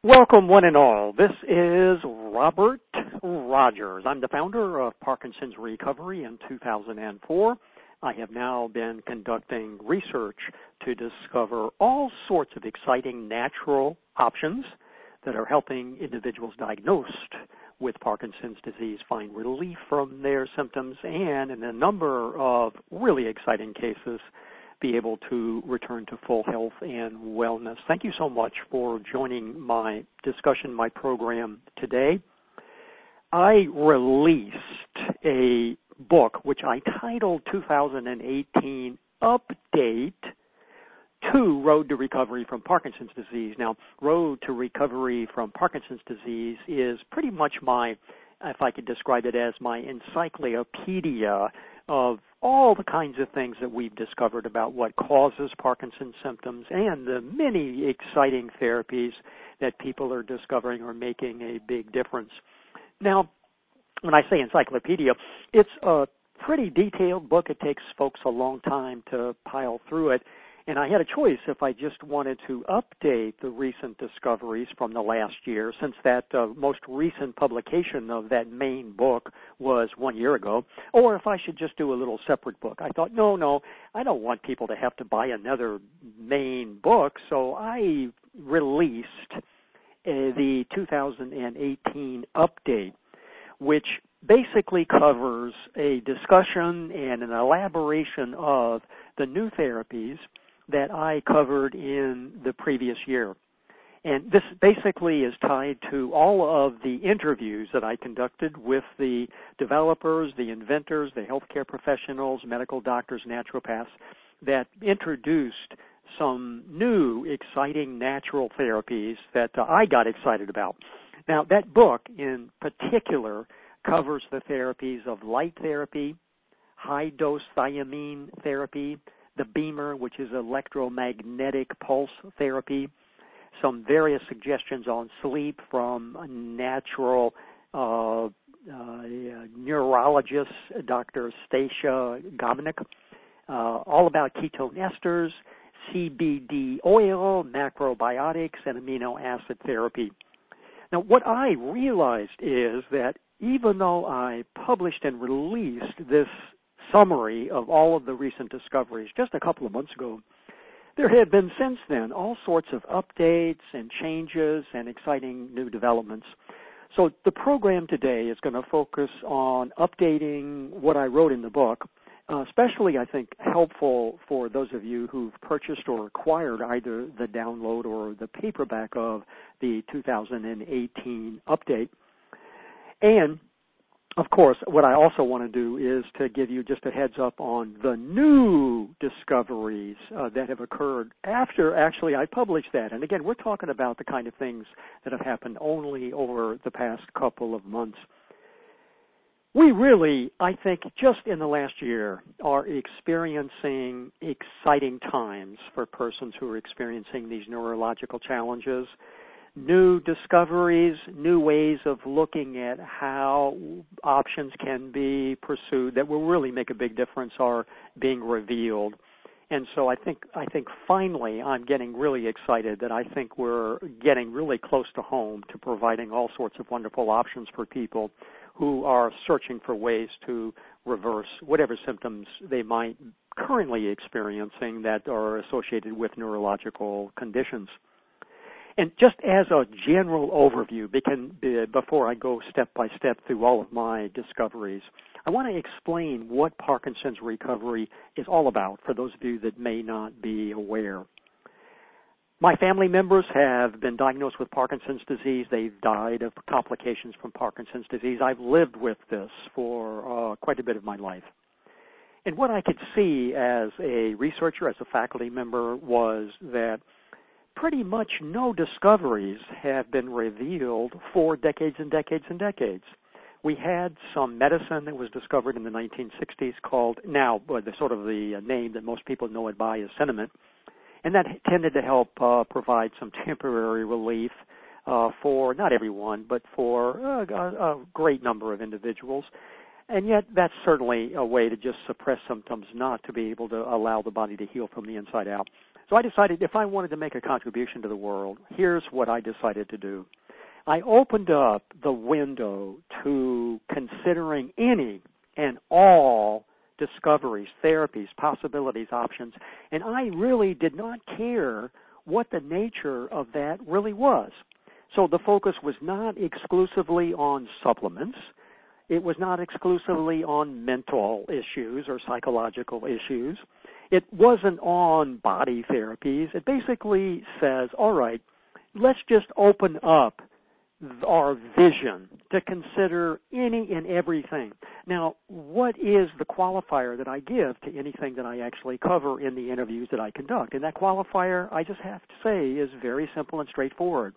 Welcome, one and all. This is Robert Rogers. I'm the founder of Parkinson's Recovery in 2004. I have now been conducting research to discover all sorts of exciting natural options that are helping individuals diagnosed with Parkinson's disease find relief from their symptoms and, in a number of really exciting cases, be able to return to full health and wellness. Thank you so much for joining my discussion, my program today. I released a book which I titled 2018 Update to Road to Recovery from Parkinson's Disease. Now, Road to Recovery from Parkinson's Disease is pretty much my, if I could describe it as my encyclopedia of all the kinds of things that we've discovered about what causes Parkinson's symptoms and the many exciting therapies that people are discovering are making a big difference. Now, when I say encyclopedia, it's a pretty detailed book. It takes folks a long time to pile through it. And I had a choice if I just wanted to update the recent discoveries from the last year, since that most recent publication of that main book was 1 year ago, or if I should just do a little separate book. I thought, no, I don't want people to have to buy another main book, so I released the 2018 update, which basically covers a discussion and an elaboration of the new therapies that I covered in the previous year. And this basically is tied to all of the interviews that I conducted with the developers, the inventors, the healthcare professionals, medical doctors, naturopaths that introduced some new, exciting natural therapies that I got excited about. Now, that book in particular covers the therapies of light therapy, high-dose thiamine therapy, the BEMER, which is electromagnetic pulse therapy, some various suggestions on sleep from a natural neurologist, Dr. Stacia Gomenick, all about ketone esters, CBD oil, macrobiotics, and amino acid therapy. Now, what I realized is that even though I published and released this summary of all of the recent discoveries just a couple of months ago, there have been since then all sorts of updates and changes and exciting new developments. So the program today is going to focus on updating what I wrote in the book, especially, I think, helpful for those of you who've purchased or acquired either the download or the paperback of the 2018 update. And of course, what I also want to do is to give you just a heads up on the new discoveries that have occurred after actually I published that. And again, we're talking about the kind of things that have happened only over the past couple of months. We really, I think, just in the last year are experiencing exciting times for persons who are experiencing these neurological challenges. New discoveries, new ways of looking at how options can be pursued that will really make a big difference are being revealed. And so I think finally I'm getting really excited that I think we're getting really close to home to providing all sorts of wonderful options for people who are searching for ways to reverse whatever symptoms they might currently experiencing that are associated with neurological conditions. And just as a general overview, before I go step by step through all of my discoveries, I want to explain what Parkinson's recovery is all about for those of you that may not be aware. My family members have been diagnosed with Parkinson's disease. They've died of complications from Parkinson's disease. I've lived with this for quite a bit of my life. And what I could see as a researcher, as a faculty member, was that pretty much no discoveries have been revealed for decades and decades and decades. We had some medicine that was discovered in the 1960s called, now the name that most people know it by is Sinemet, and that tended to help provide some temporary relief for not everyone, but for a great number of individuals. And yet that's certainly a way to just suppress symptoms, not to be able to allow the body to heal from the inside out. So I decided if I wanted to make a contribution to the world, here's what I decided to do. I opened up the window to considering any and all discoveries, therapies, possibilities, options, and I really did not care what the nature of that really was. So the focus was not exclusively on supplements. It was not exclusively on mental issues or psychological issues. It wasn't on body therapies. It basically says, all right, let's just open up our vision to consider any and everything. Now, what is the qualifier that I give to anything that I actually cover in the interviews that I conduct? And that qualifier, I just have to say, is very simple and straightforward.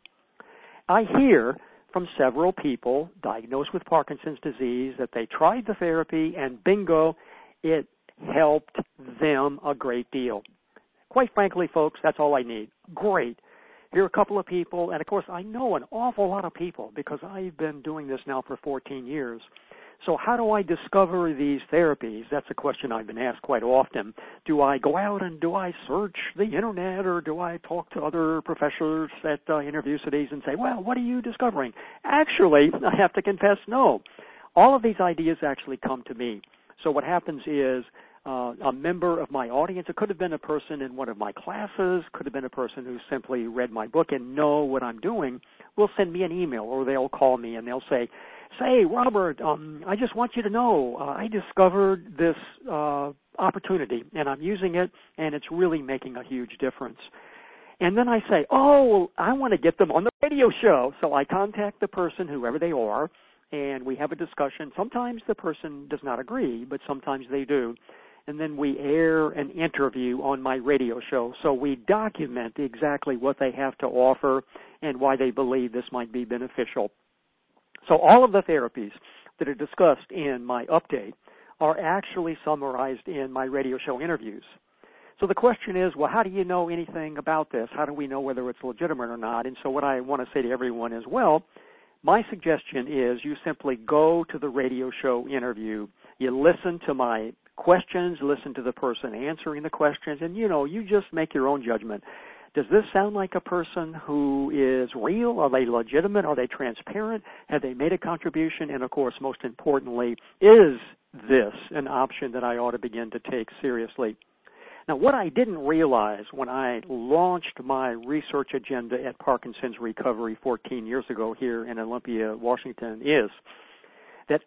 I hear from several people diagnosed with Parkinson's disease that they tried the therapy and bingo, it helped them a great deal. Quite frankly, folks, that's all I need. Great. Here are a couple of people, and of course I know an awful lot of people because I've been doing this now for 14 years. So how do I discover these therapies? That's a question I've been asked quite often. Do I go out and do I search the internet, or do I talk to other professors at universities and say, well, what are you discovering? Actually, I have to confess, no. All of these ideas actually come to me. So what happens is a member of my audience, it could have been a person in one of my classes, could have been a person who simply read my book and know what I'm doing, will send me an email, or they'll call me and they'll say, Robert, I just want you to know I discovered this opportunity and I'm using it and it's really making a huge difference. And then I say, well, I want to get them on the radio show. So I contact the person, whoever they are, and we have a discussion. Sometimes the person does not agree, but sometimes they do. And then we air an interview on my radio show. So we document exactly what they have to offer and why they believe this might be beneficial. So all of the therapies that are discussed in my update are actually summarized in my radio show interviews. So the question is, well, how do you know anything about this? How do we know whether it's legitimate or not? And so what I want to say to everyone is, well, my suggestion is you simply go to the radio show interview. You listen to my questions, listen to the person answering the questions, and, you just make your own judgment. Does this sound like a person who is real? Are they legitimate? Are they transparent? Have they made a contribution? And, of course, most importantly, is this an option that I ought to begin to take seriously? Now, what I didn't realize when I launched my research agenda at Parkinson's Recovery 14 years ago here in Olympia, Washington, is that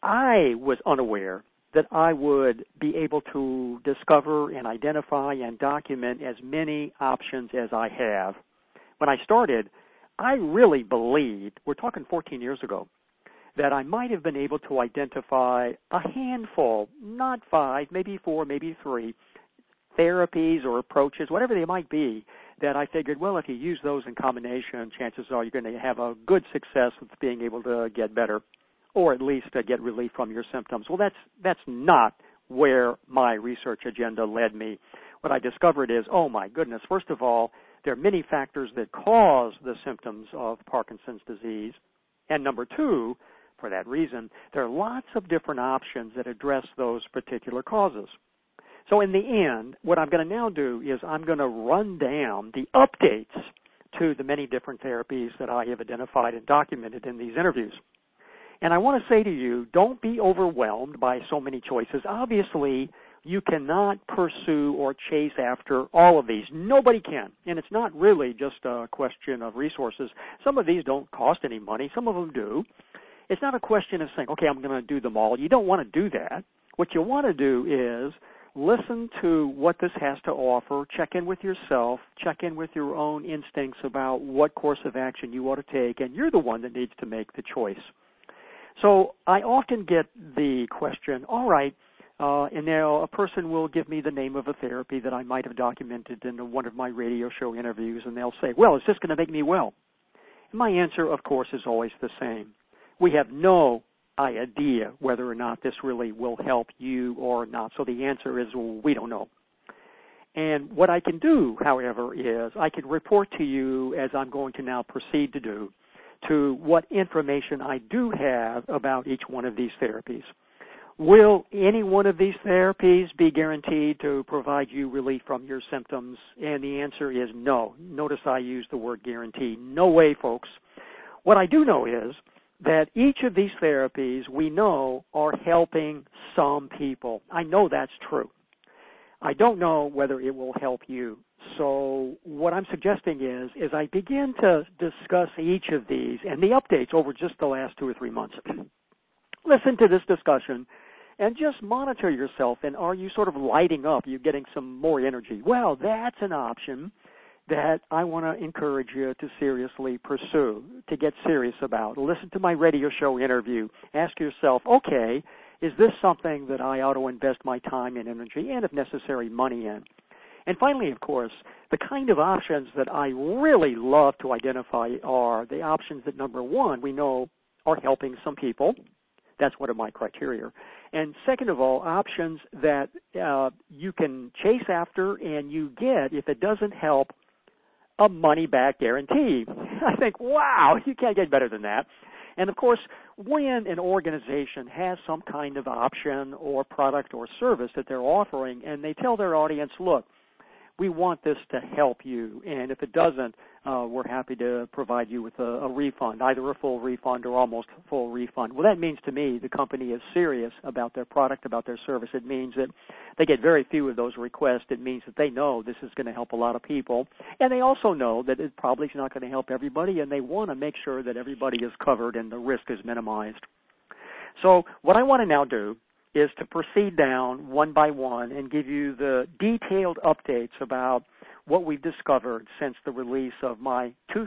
I was unaware that I would be able to discover and identify and document as many options as I have. When I started, I really believed, we're talking 14 years ago, that I might have been able to identify a handful, not 5, maybe 4, maybe 3, therapies or approaches, whatever they might be, that I figured, well, if you use those in combination, chances are you're going to have a good success with being able to get better, or at least get relief from your symptoms. Well, that's not where my research agenda led me. What I discovered is, oh my goodness, first of all, there are many factors that cause the symptoms of Parkinson's disease. And number 2, for that reason, there are lots of different options that address those particular causes. So in the end, what I'm going to now do is I'm going to run down the updates to the many different therapies that I have identified and documented in these interviews. And I want to say to you, don't be overwhelmed by so many choices. Obviously, you cannot pursue or chase after all of these. Nobody can. And it's not really just a question of resources. Some of these don't cost any money. Some of them do. It's not a question of saying, okay, I'm going to do them all. You don't want to do that. What you want to do is listen to what this has to offer, check in with yourself, check in with your own instincts about what course of action you ought to take, and you're the one that needs to make the choice. So I often get the question, all right, and now a person will give me the name of a therapy that I might have documented in one of my radio show interviews, and they'll say, well, is this going to make me well? And my answer, of course, is always the same. We have no idea whether or not this really will help you or not. So the answer is, well, we don't know. And what I can do, however, is I can report to you, as I'm going to now proceed to do, to what information I do have about each one of these therapies. Will any one of these therapies be guaranteed to provide you relief from your symptoms? And the answer is no. Notice I use the word guarantee. No way, folks. What I do know is that each of these therapies we know are helping some people. I know that's true. I don't know whether it will help you. So what I'm suggesting is I begin to discuss each of these and the updates over just the last 2 or 3 months. Listen to this discussion and just monitor yourself. And are you sort of lighting up? You're getting some more energy. Well, that's an option that I want to encourage you to seriously pursue, to get serious about. Listen to my radio show interview. Ask yourself, okay, is this something that I ought to invest my time and energy and, if necessary, money in? And finally, of course, the kind of options that I really love to identify are the options that, number one, we know are helping some people. That's one of my criteria. And second of all, options that you can chase after and you get, if it doesn't help, a money-back guarantee. I think, wow, you can't get better than that. And, of course, when an organization has some kind of option or product or service that they're offering and they tell their audience, look, we want this to help you, and if it doesn't, we're happy to provide you with a refund, either a full refund or almost full refund. Well, that means to me the company is serious about their product, about their service. It means that they get very few of those requests. It means that they know this is going to help a lot of people, and they also know that it probably is not going to help everybody, and they want to make sure that everybody is covered and the risk is minimized. So what I want to now do is to proceed down one by one and give you the detailed updates about what we've discovered since the release of my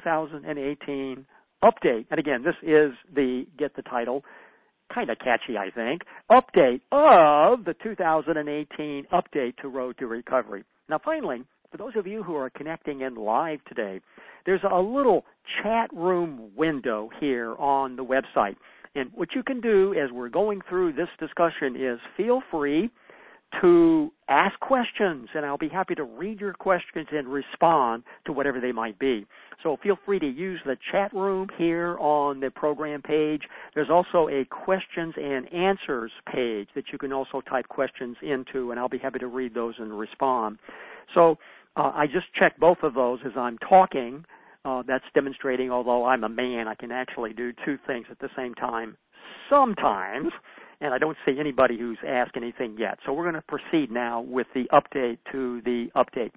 2018 update. And again, this is get the title, kind of catchy, I think, update of the 2018 update to Road to Recovery. Now, finally, for those of you who are connecting in live today, there's a little chat room window here on the website. And what you can do as we're going through this discussion is feel free to ask questions, and I'll be happy to read your questions and respond to whatever they might be. So feel free to use the chat room here on the program page. There's also a questions and answers page that you can also type questions into, and I'll be happy to read those and respond. So I just check both of those as I'm talking. That's demonstrating, although I'm a man, I can actually do two things at the same time sometimes, and I don't see anybody who's asked anything yet. So we're going to proceed now with the update to the update.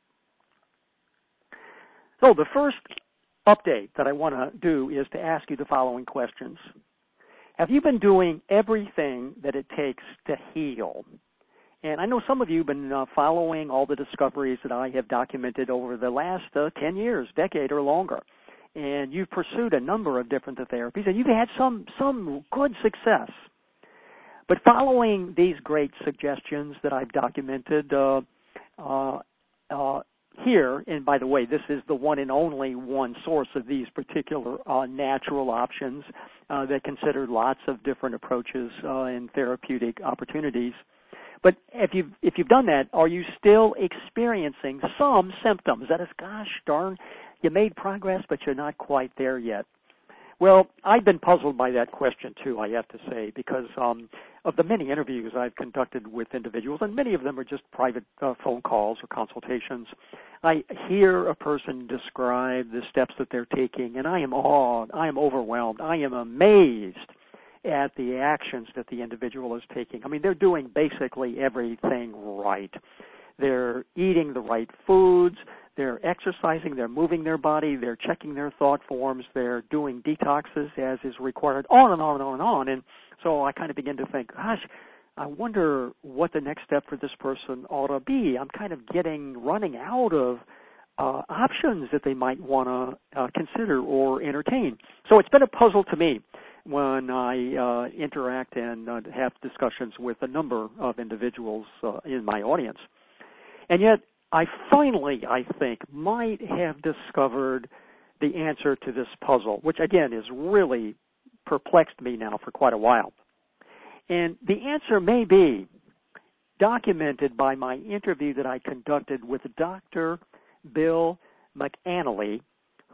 So the first update that I want to do is to ask you the following questions. Have you been doing everything that it takes to heal? And I know some of you have been following all the discoveries that I have documented over the last 10 years, decade or longer. And you've pursued a number of different therapies, and you've had some good success. But following these great suggestions that I've documented here, and by the way, this is the one and only one source of these particular natural options that consider lots of different approaches and therapeutic opportunities. But if you've done that, are you still experiencing some symptoms? That is, gosh darn, you made progress, but you're not quite there yet. Well, I've been puzzled by that question, too, I have to say, because of the many interviews I've conducted with individuals, and many of them are just private phone calls or consultations. I hear a person describe the steps that they're taking, and I am awed, I am overwhelmed, I am amazed at the actions that the individual is taking. I mean, they're doing basically everything right. They're eating the right foods, they're exercising, they're moving their body, they're checking their thought forms, they're doing detoxes as is required, on and on and on and on. And so I kind of begin to think, gosh, I wonder what the next step for this person ought to be. I'm kind of running out of options that they might want to consider or entertain. So it's been a puzzle to me when I interact and have discussions with a number of individuals in my audience. And yet, I finally, I think, might have discovered the answer to this puzzle, which, again, has really perplexed me now for quite a while. And the answer may be documented by my interview that I conducted with Dr. Bill McAnally,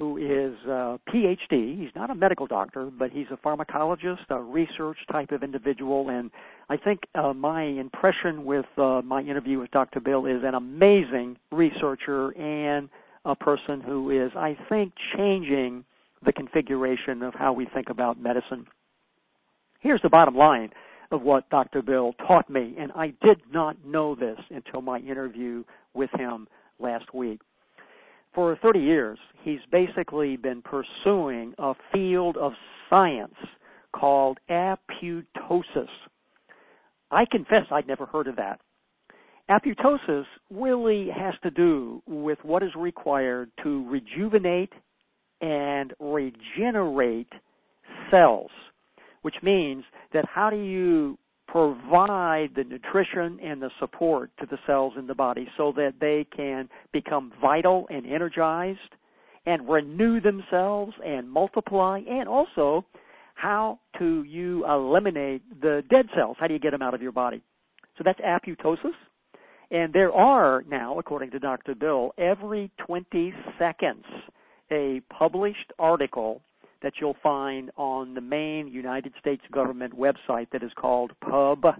who is a PhD. He's not a medical doctor, but he's a pharmacologist, a research type of individual. And I think my impression with my interview with Dr. Bill is an amazing researcher and a person who is, I think, changing the configuration of how we think about medicine. Here's the bottom line of what Dr. Bill taught me, and I did not know this until my interview with him last week. For 30 years, he's basically been pursuing a field of science called apoptosis. I confess I'd never heard of that. Apoptosis really has to do with what is required to rejuvenate and regenerate cells, which means that how do you provide the nutrition and the support to the cells in the body so that they can become vital and energized and renew themselves and multiply, and also how do you eliminate the dead cells? How do you get them out of your body? So that's apoptosis. And there are now, according to Dr. Bill, every 20 seconds a published article that you'll find on the main United States government website that is called PubMed.gov.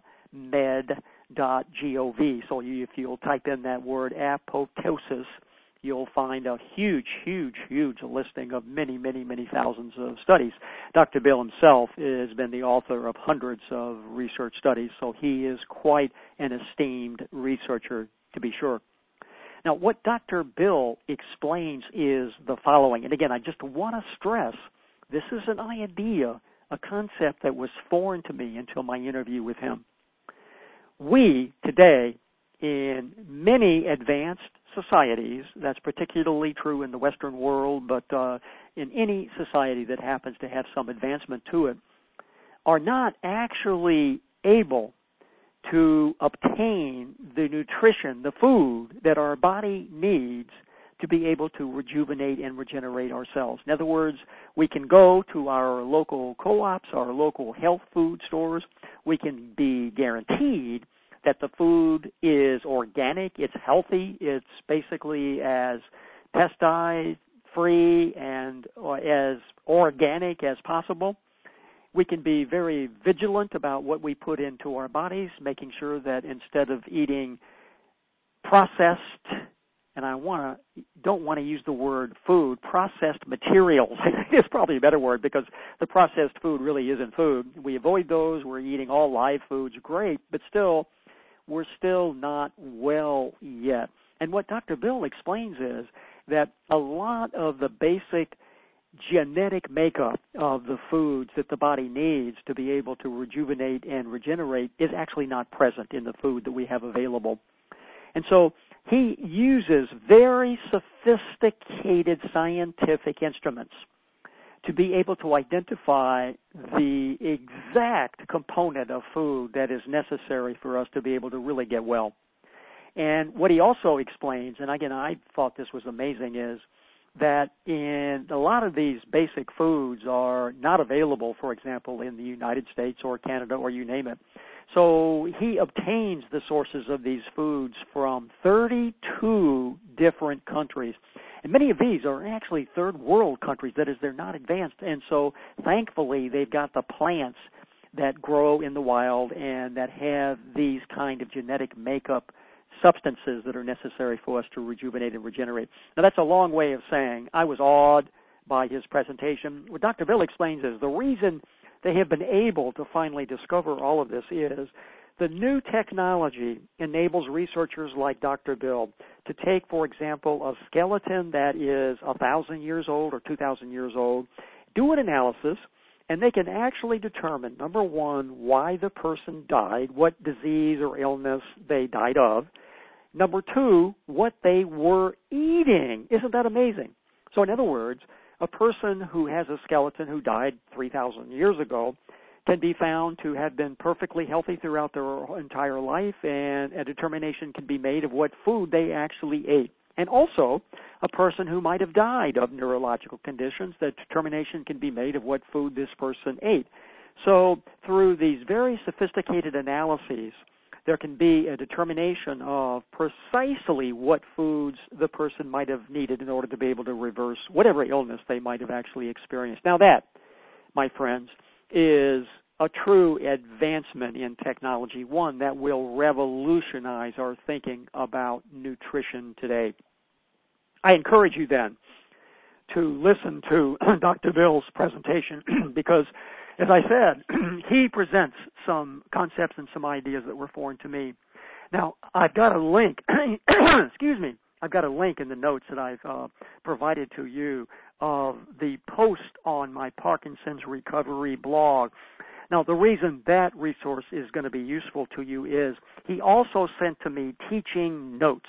So if you'll type in that word apoptosis, you'll find a huge listing of many thousands of studies. Dr. Bill himself has been the author of hundreds of research studies, so he is quite an esteemed researcher, to be sure. Now, what Dr. Bill explains is the following, and again, I just want to stress, this is an idea, a concept that was foreign to me until my interview with him. We, today, in many advanced societies, that's particularly true in the Western world, but in any society that happens to have some advancement to it, are not actually able to obtain the nutrition, the food that our body needs to be able to rejuvenate and regenerate ourselves. In other words, we can go to our local co-ops, our local health food stores. We can be guaranteed that the food is organic, it's healthy, it's basically as pesticide-free and as organic as possible. We can be very vigilant about what we put into our bodies, making sure that instead of eating processed, and don't want to use the word food, processed materials is probably a better word, because the processed food really isn't food. We avoid those. We're eating all live foods, great, but still, we're still not well yet. And what Dr. Bill explains is that a lot of the basic genetic makeup of the foods that the body needs to be able to rejuvenate and regenerate is actually not present in the food that we have available. And so he uses very sophisticated scientific instruments to be able to identify the exact component of food that is necessary for us to be able to really get well. And what he also explains, and again, I thought this was amazing, is that in a lot of these basic foods are not available, for example, in the United States or Canada or you name it. So he obtains the sources of these foods from 32 different countries. And many of these are actually third world countries. That is, they're not advanced. And so thankfully they've got the plants that grow in the wild and that have these kind of genetic makeup substances that are necessary for us to rejuvenate and regenerate. Now, that's a long way of saying I was awed by his presentation. What Dr. Bill explains is the reason they have been able to finally discover all of this is the new technology enables researchers like Dr. Bill to take, for example, a skeleton that is 1,000 years old or 2,000 years old, do an analysis, and they can actually determine, number one, why the person died, what disease or illness they died of. Number two, what they were eating. Isn't that amazing? So in other words, a person who has a skeleton who died 3,000 years ago can be found to have been perfectly healthy throughout their entire life, and a determination can be made of what food they actually ate. And also, a person who might have died of neurological conditions, the determination can be made of what food this person ate. So through these very sophisticated analyses, there can be a determination of precisely what foods the person might have needed in order to be able to reverse whatever illness they might have actually experienced. Now that, my friends, is a true advancement in technology, one that will revolutionize our thinking about nutrition today. I encourage you then to listen to Dr. Bill's presentation because, as I said, he presents some concepts and some ideas that were foreign to me. Now, I've got a link, excuse me, I've got a link in the notes that I've provided to you of the post on my Parkinson's recovery blog. Now, the reason that resource is going to be useful to you is he also sent to me teaching notes.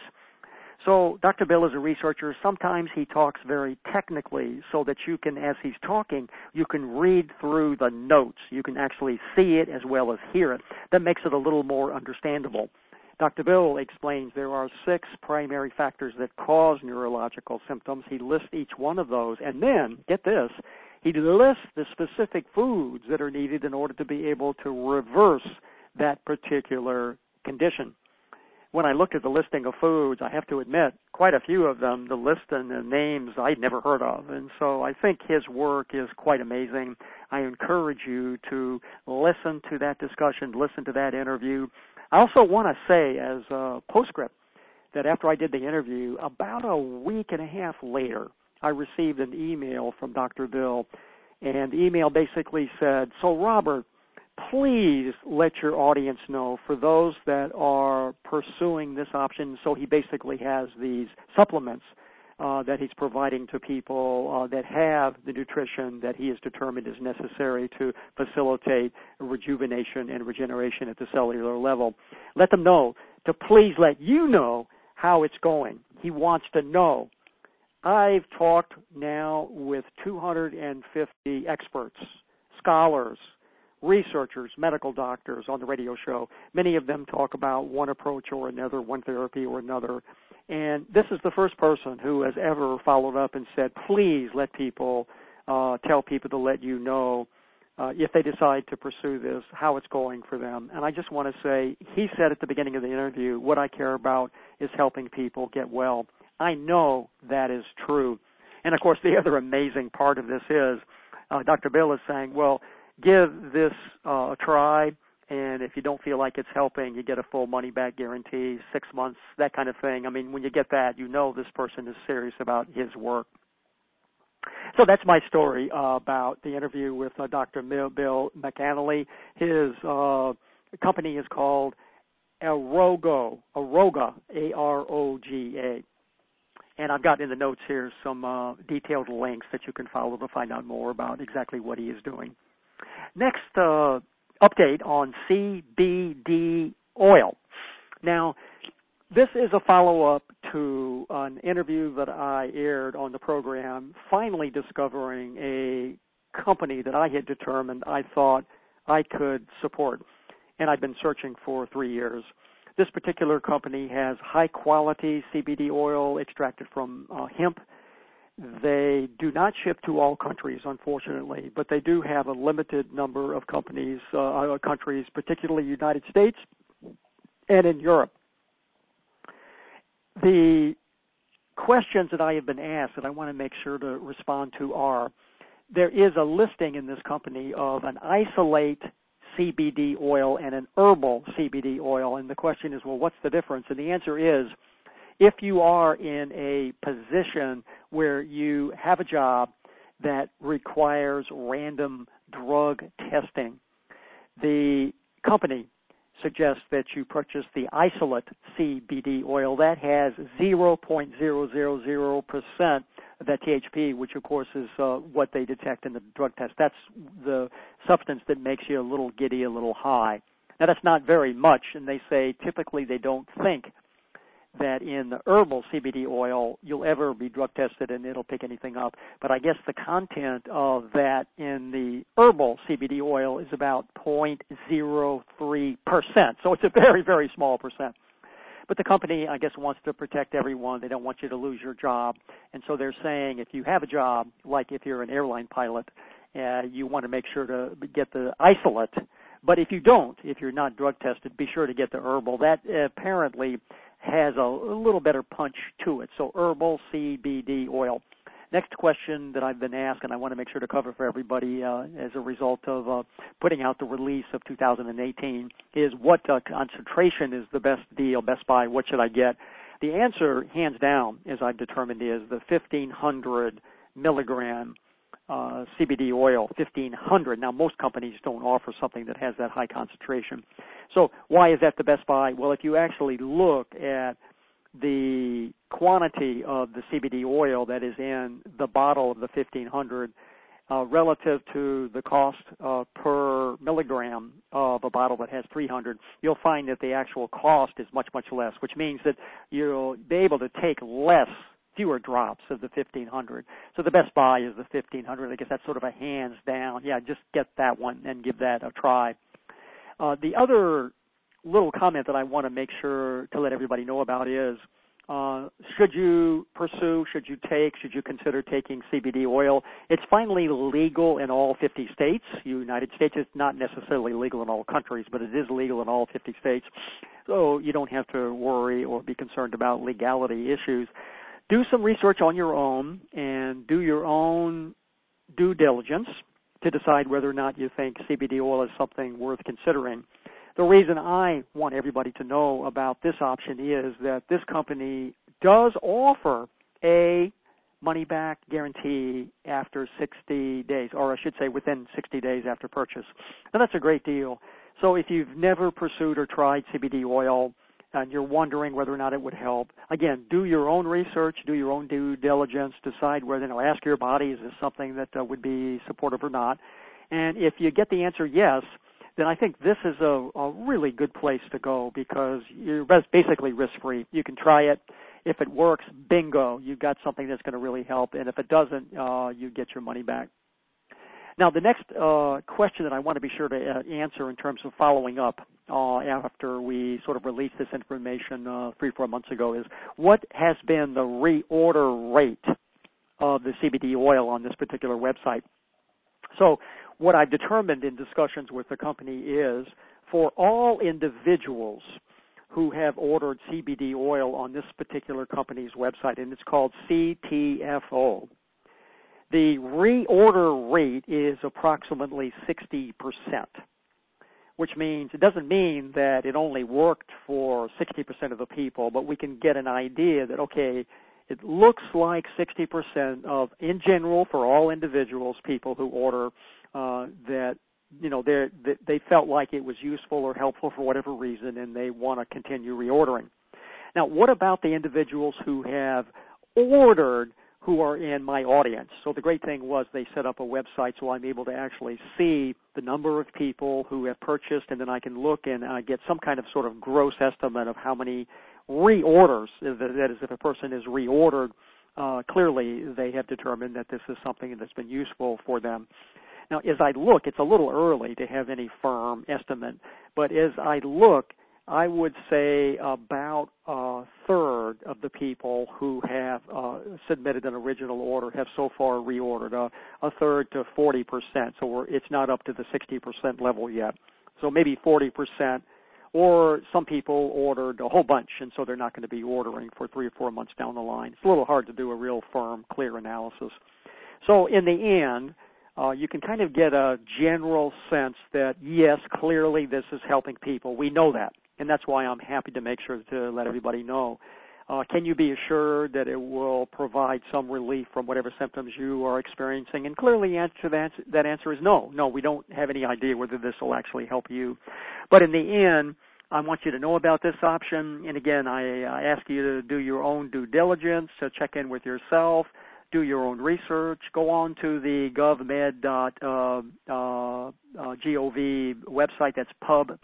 So Dr. Bill is a researcher. Sometimes he talks very technically so that you can, as he's talking, you can read through the notes. You can actually see it as well as hear it. That makes it a little more understandable. Dr. Bill explains there are 6 primary factors that cause neurological symptoms. He lists each one of those. And then, get this, he lists the specific foods that are needed in order to be able to reverse that particular condition. When I looked at the listing of foods, I have to admit, quite a few of them, the list and the names I'd never heard of. And so I think his work is quite amazing. I encourage you to listen to that discussion, listen to that interview. I also want to say as a postscript that after I did the interview, about a week and a half later, I received an email from Dr. Bill, and the email basically said, "So Robert, please let your audience know for those that are pursuing this option." So he basically has these supplements that he's providing to people that have the nutrition that he has determined is necessary to facilitate rejuvenation and regeneration at the cellular level. Let them know to please let you know how it's going. He wants to know. I've talked now with 250 experts, scholars, researchers, medical doctors on the radio show. Many of them talk about one approach or another, one therapy or another. And this is the first person who has ever followed up and said, please let people, tell people to let you know if they decide to pursue this, how it's going for them. And I just want to say, he said at the beginning of the interview, what I care about is helping people get well. I know that is true. And, of course, the other amazing part of this is Dr. Bill is saying, well, give this a try, and if you don't feel like it's helping, you get a full money-back guarantee, 6 months, that kind of thing. I mean, when you get that, you know this person is serious about his work. So that's my story about the interview with Dr. Bill McAnally. His company is called Aroga, A-R-O-G-A. And I've got in the notes here some detailed links that you can follow to find out more about exactly what he is doing. Next, update on CBD oil. Now, this is a follow-up to an interview that I aired on the program, finally discovering a company that I had determined I thought I could support, and I've been searching for 3 years. This particular company has high-quality CBD oil extracted from hemp. They do not ship to all countries, unfortunately, but they do have a limited number of countries, particularly United States and in Europe. The questions that I have been asked that I want to make sure to respond to are, there is a listing in this company of an isolate CBD oil and an herbal CBD oil, and the question is, well, what's the difference? And the answer is, if you are in a position where you have a job that requires random drug testing, the company suggests that you purchase the isolate CBD oil that has 0.000% of that THC, which of course is what they detect in the drug test. That's the substance that makes you a little giddy, a little high. Now that's not very much, and they say typically they don't think that in the herbal CBD oil you'll ever be drug tested and it'll pick anything up. But I guess the content of that in the herbal CBD oil is about 0.03%. So it's a very, very small percent. But the company, I guess, wants to protect everyone. They don't want you to lose your job. And so they're saying if you have a job, like if you're an airline pilot, you want to make sure to get the isolate But if you don't, if you're not drug tested, be sure to get the herbal. That apparently has a little better punch to it. So herbal CBD oil. Next question that I've been asked, and I want to make sure to cover for everybody as a result of putting out the release of 2018, is what concentration is the best deal, best buy, what should I get? The answer, hands down, as I've determined, is the 1,500 milligram CBD oil, 1,500. Now, most companies don't offer something that has that high concentration. So why is that the best buy? Well, if you actually look at the quantity of the CBD oil that is in the bottle of the 1,500 relative to the cost per milligram of a bottle that has 300, you'll find that the actual cost is much, much less, which means that you'll be able to take fewer drops of the 1,500. So the best buy is the 1,500. I guess that's sort of a hands down. Yeah, just get that one and give that a try. The other little comment that I want to make sure to let everybody know about is should you consider taking CBD oil? It's finally legal in all 50 states. United States is not necessarily legal in all countries, but it is legal in all 50 states. So you don't have to worry or be concerned about legality issues. Do some research on your own and do your own due diligence to decide whether or not you think CBD oil is something worth considering. The reason I want everybody to know about this option is that this company does offer a money-back guarantee after 60 days, or I should say within 60 days after purchase. And that's a great deal. So if you've never pursued or tried CBD oil and you're wondering whether or not it would help, again, do your own research, do your own due diligence, decide whether, ask your body, is this something that would be supportive or not? And if you get the answer yes, then I think this is a really good place to go because you're basically risk-free. You can try it. If it works, bingo, you've got something that's going to really help. And if it doesn't, you get your money back. Now, the next question that I want to be sure to answer in terms of following up after we sort of released this information 3-4 months ago is what has been the reorder rate of the CBD oil on this particular website? So what I've determined in discussions with the company is for all individuals who have ordered CBD oil on this particular company's website, and it's called CTFO, the reorder rate is approximately 60%, which means it doesn't mean that it only worked for 60% of the people, but we can get an idea that, okay, it looks like 60% of, in general, for all individuals, people who order, that they felt like it was useful or helpful for whatever reason, and they want to continue reordering. Now, what about the individuals who have ordered who are in my audience? So the great thing was they set up a website so I'm able to actually see the number of people who have purchased, and then I can look and get some kind of sort of gross estimate of how many reorders, that is, if a person is reordered, clearly they have determined that this is something that's been useful for them. Now, as I look, it's a little early to have any firm estimate, but as I look, I would say about a third of the people who have submitted an original order have so far reordered, a third to 40%. So it's not up to the 60% level yet. So maybe 40%, or some people ordered a whole bunch, and so they're not going to be ordering for 3 or 4 months down the line. It's a little hard to do a real firm, clear analysis. So in the end, you can kind of get a general sense that, yes, clearly this is helping people. We know that, and that's why I'm happy to make sure to let everybody know. Can you be assured that it will provide some relief from whatever symptoms you are experiencing? And clearly that answer is no. No, we don't have any idea whether this will actually help you. But in the end, I want you to know about this option. And again, I ask you to do your own due diligence, to check in with yourself, do your own research, go on to the govmed.gov website. That's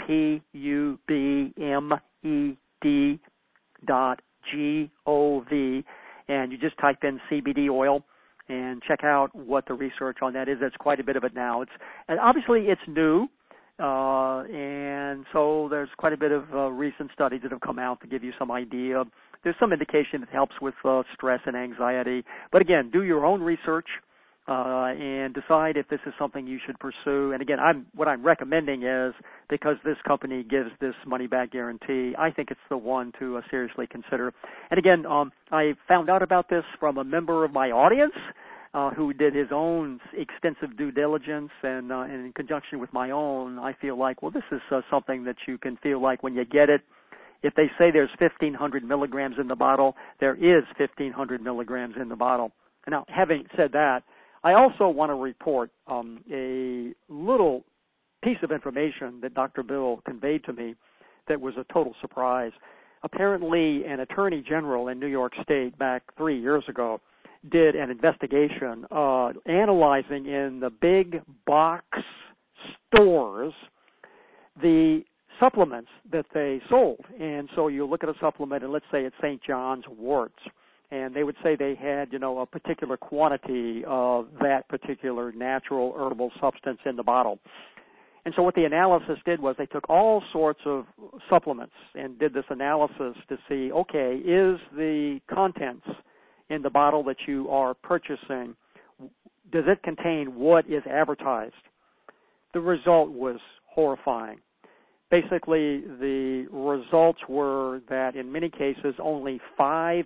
pubmed.gov, and you just type in CBD oil and check out what the research on that is. That's quite a bit of it now. And obviously it's new, and so there's quite a bit of recent studies that have come out to give you some idea. There's some indication it helps with stress and anxiety. But again, do your own research. and decide if this is something you should pursue. And again, what I'm recommending is, because this company gives this money-back guarantee, I think it's the one to seriously consider. And again, I found out about this from a member of my audience who did his own extensive due diligence, and in conjunction with my own, I feel like, well, this is something that you can feel like when you get it. If they say there's 1,500 milligrams in the bottle, there is 1,500 milligrams in the bottle. Now, having said that, I also want to report a little piece of information that Dr. Bill conveyed to me that was a total surprise. Apparently, an attorney general in New York State back 3 years ago did an investigation analyzing in the big box stores the supplements that they sold. And so you look at a supplement, and let's say it's St. John's Worts, and they would say they had, a particular quantity of that particular natural herbal substance in the bottle. And so what the analysis did was they took all sorts of supplements and did this analysis to see, okay, is the contents in the bottle that you are purchasing, does it contain what is advertised? The result was horrifying. Basically, the results were that in many cases only 5%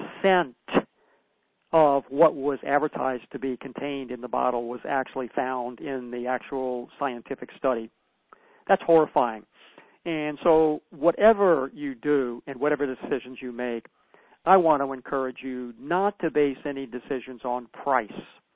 of what was advertised to be contained in the bottle was actually found in the actual scientific study. That's horrifying. And so whatever you do and whatever decisions you make, I want to encourage you not to base any decisions on price,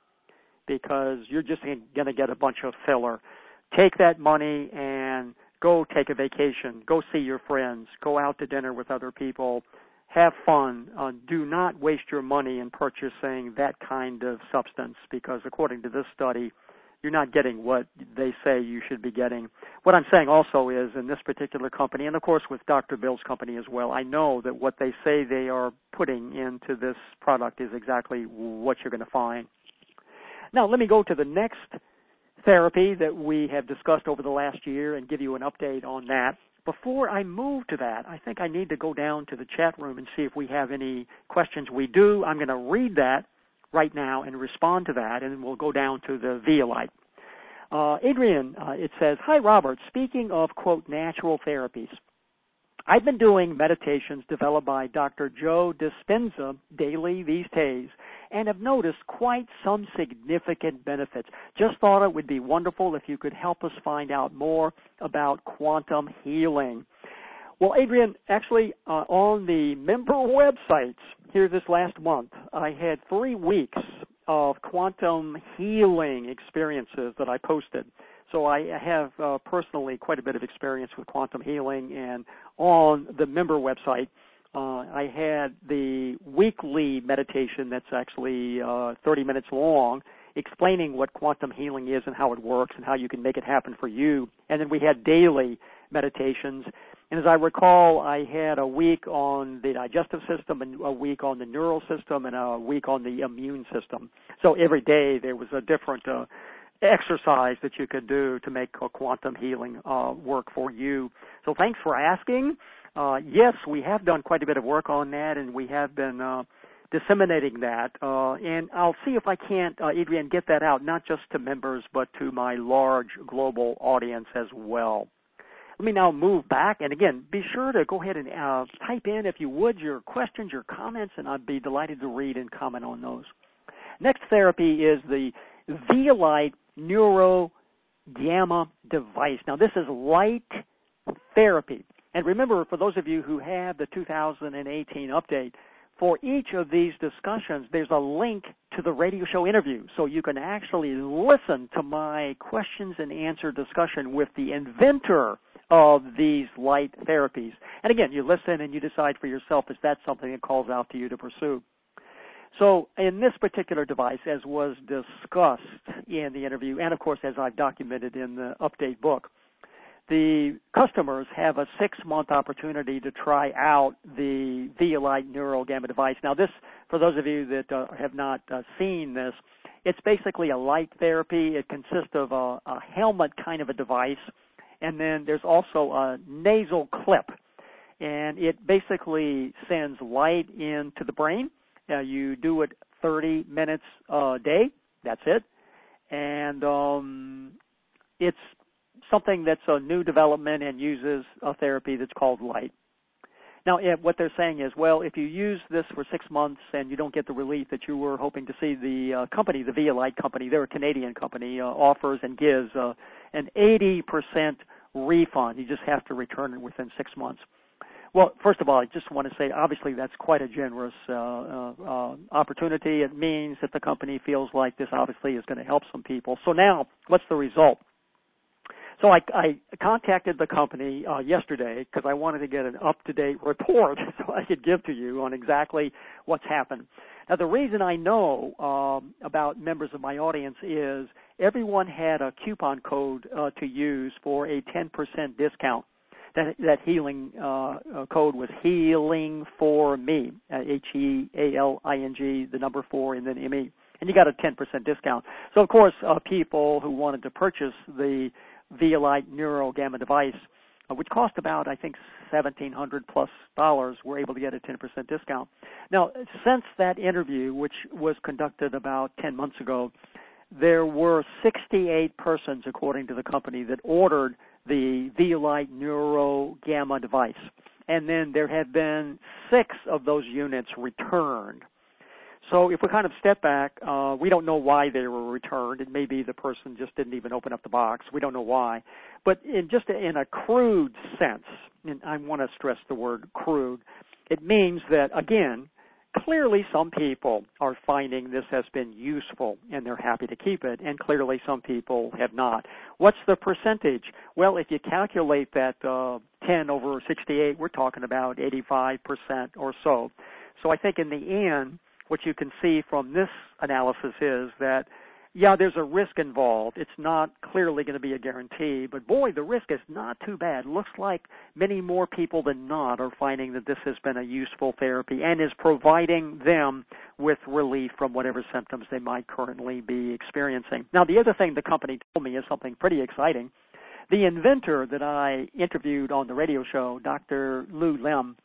because you're just going to get a bunch of filler. Take that money and go take a vacation. Go see your friends. Go out to dinner with other people. Have fun. Do not waste your money in purchasing that kind of substance, because according to this study, you're not getting what they say you should be getting. What I'm saying also is, in this particular company, and of course with Dr. Bill's company as well, I know that what they say they are putting into this product is exactly what you're going to find. Now, let me go to the next therapy that we have discussed over the last year and give you an update on that. Before I move to that, I think I need to go down to the chat room and see if we have any questions. We do. I'm going to read that right now and respond to that, and then we'll go down to the Zeolite. Adrian, it says, "Hi, Robert. Speaking of, quote, natural therapies, I've been doing meditations developed by Dr. Joe Dispenza daily these days and have noticed quite some significant benefits. Just thought it would be wonderful if you could help us find out more about quantum healing." Well, Adrian, actually, on the member websites here this last month, I had 3 weeks of quantum healing experiences that I posted. So I have personally quite a bit of experience with quantum healing, and on the member website, I had the weekly meditation that's actually 30 minutes long, explaining what quantum healing is and how it works and how you can make it happen for you. And then we had daily meditations. And as I recall, I had a week on the digestive system and a week on the neural system and a week on the immune system. So every day there was a different exercise that you could do to make quantum healing work for you. So thanks for asking. Yes, we have done quite a bit of work on that, and we have been disseminating that. And I'll see if I can't, Adrian, get that out, not just to members, but to my large global audience as well. Let me now move back, and again, be sure to go ahead and type in, if you would, your questions, your comments, and I'd be delighted to read and comment on those. Next therapy is the Zeolite Neuro Gamma device. Now, this is light therapy. And remember, for those of you who have the 2018 update, for each of these discussions, there's a link to the radio show interview, so you can actually listen to my questions and answer discussion with the inventor of these light therapies. And again, you listen and you decide for yourself if that's something that calls out to you to pursue. So in this particular device, as was discussed in the interview, and of course as I've documented in the update book, the customers have a 6-month opportunity to try out the Zeolite Neuro Gamma device. Now this, for those of you that have not seen this, it's basically a light therapy. It consists of a helmet kind of a device, and then there's also a nasal clip. And it basically sends light into the brain. You do it 30 minutes a day. That's it. And it's something that's a new development and uses a therapy that's called light. Now, what they're saying is, well, if you use this for 6 months and you don't get the relief that you were hoping to see, the company, the Vialyte company, they're a Canadian company, offers and gives an 80% refund. You just have to return it within 6 months. Well, first of all, I just want to say, obviously, that's quite a generous opportunity. It means that the company feels like this obviously is going to help some people. So now, what's the result? So I contacted the company yesterday because I wanted to get an up-to-date report so I could give to you on exactly what's happened. Now, the reason I know about members of my audience is everyone had a coupon code to use for a 10% discount. That healing code was Healing for Me, HEALING, the number 4 and then ME, and you got a 10% discount. So of course, people who wanted to purchase the Vialyte Neuro Gamma device, which cost about I think $1,700+ were able to get a 10% discount. Now, since that interview, which was conducted about 10 months ago, there were 68 persons, according to the company, that ordered the Vialyte Neuro Gamma device. And then there have been 6 of those units returned. So if we kind of step back, we don't know why they were returned. It may be the person just didn't even open up the box. We don't know why. But in a crude sense, and I want to stress the word crude, it means that, again, clearly some people are finding this has been useful and they're happy to keep it, and clearly some people have not. What's the percentage? Well, if you calculate that 10 over 68, we're talking about 85% or so. So I think in the end, what you can see from this analysis is that, yeah, there's a risk involved. It's not clearly going to be a guarantee, but boy, the risk is not too bad. It looks like many more people than not are finding that this has been a useful therapy and is providing them with relief from whatever symptoms they might currently be experiencing. Now, the other thing the company told me is something pretty exciting. The inventor that I interviewed on the radio show, Dr. Lou Lim,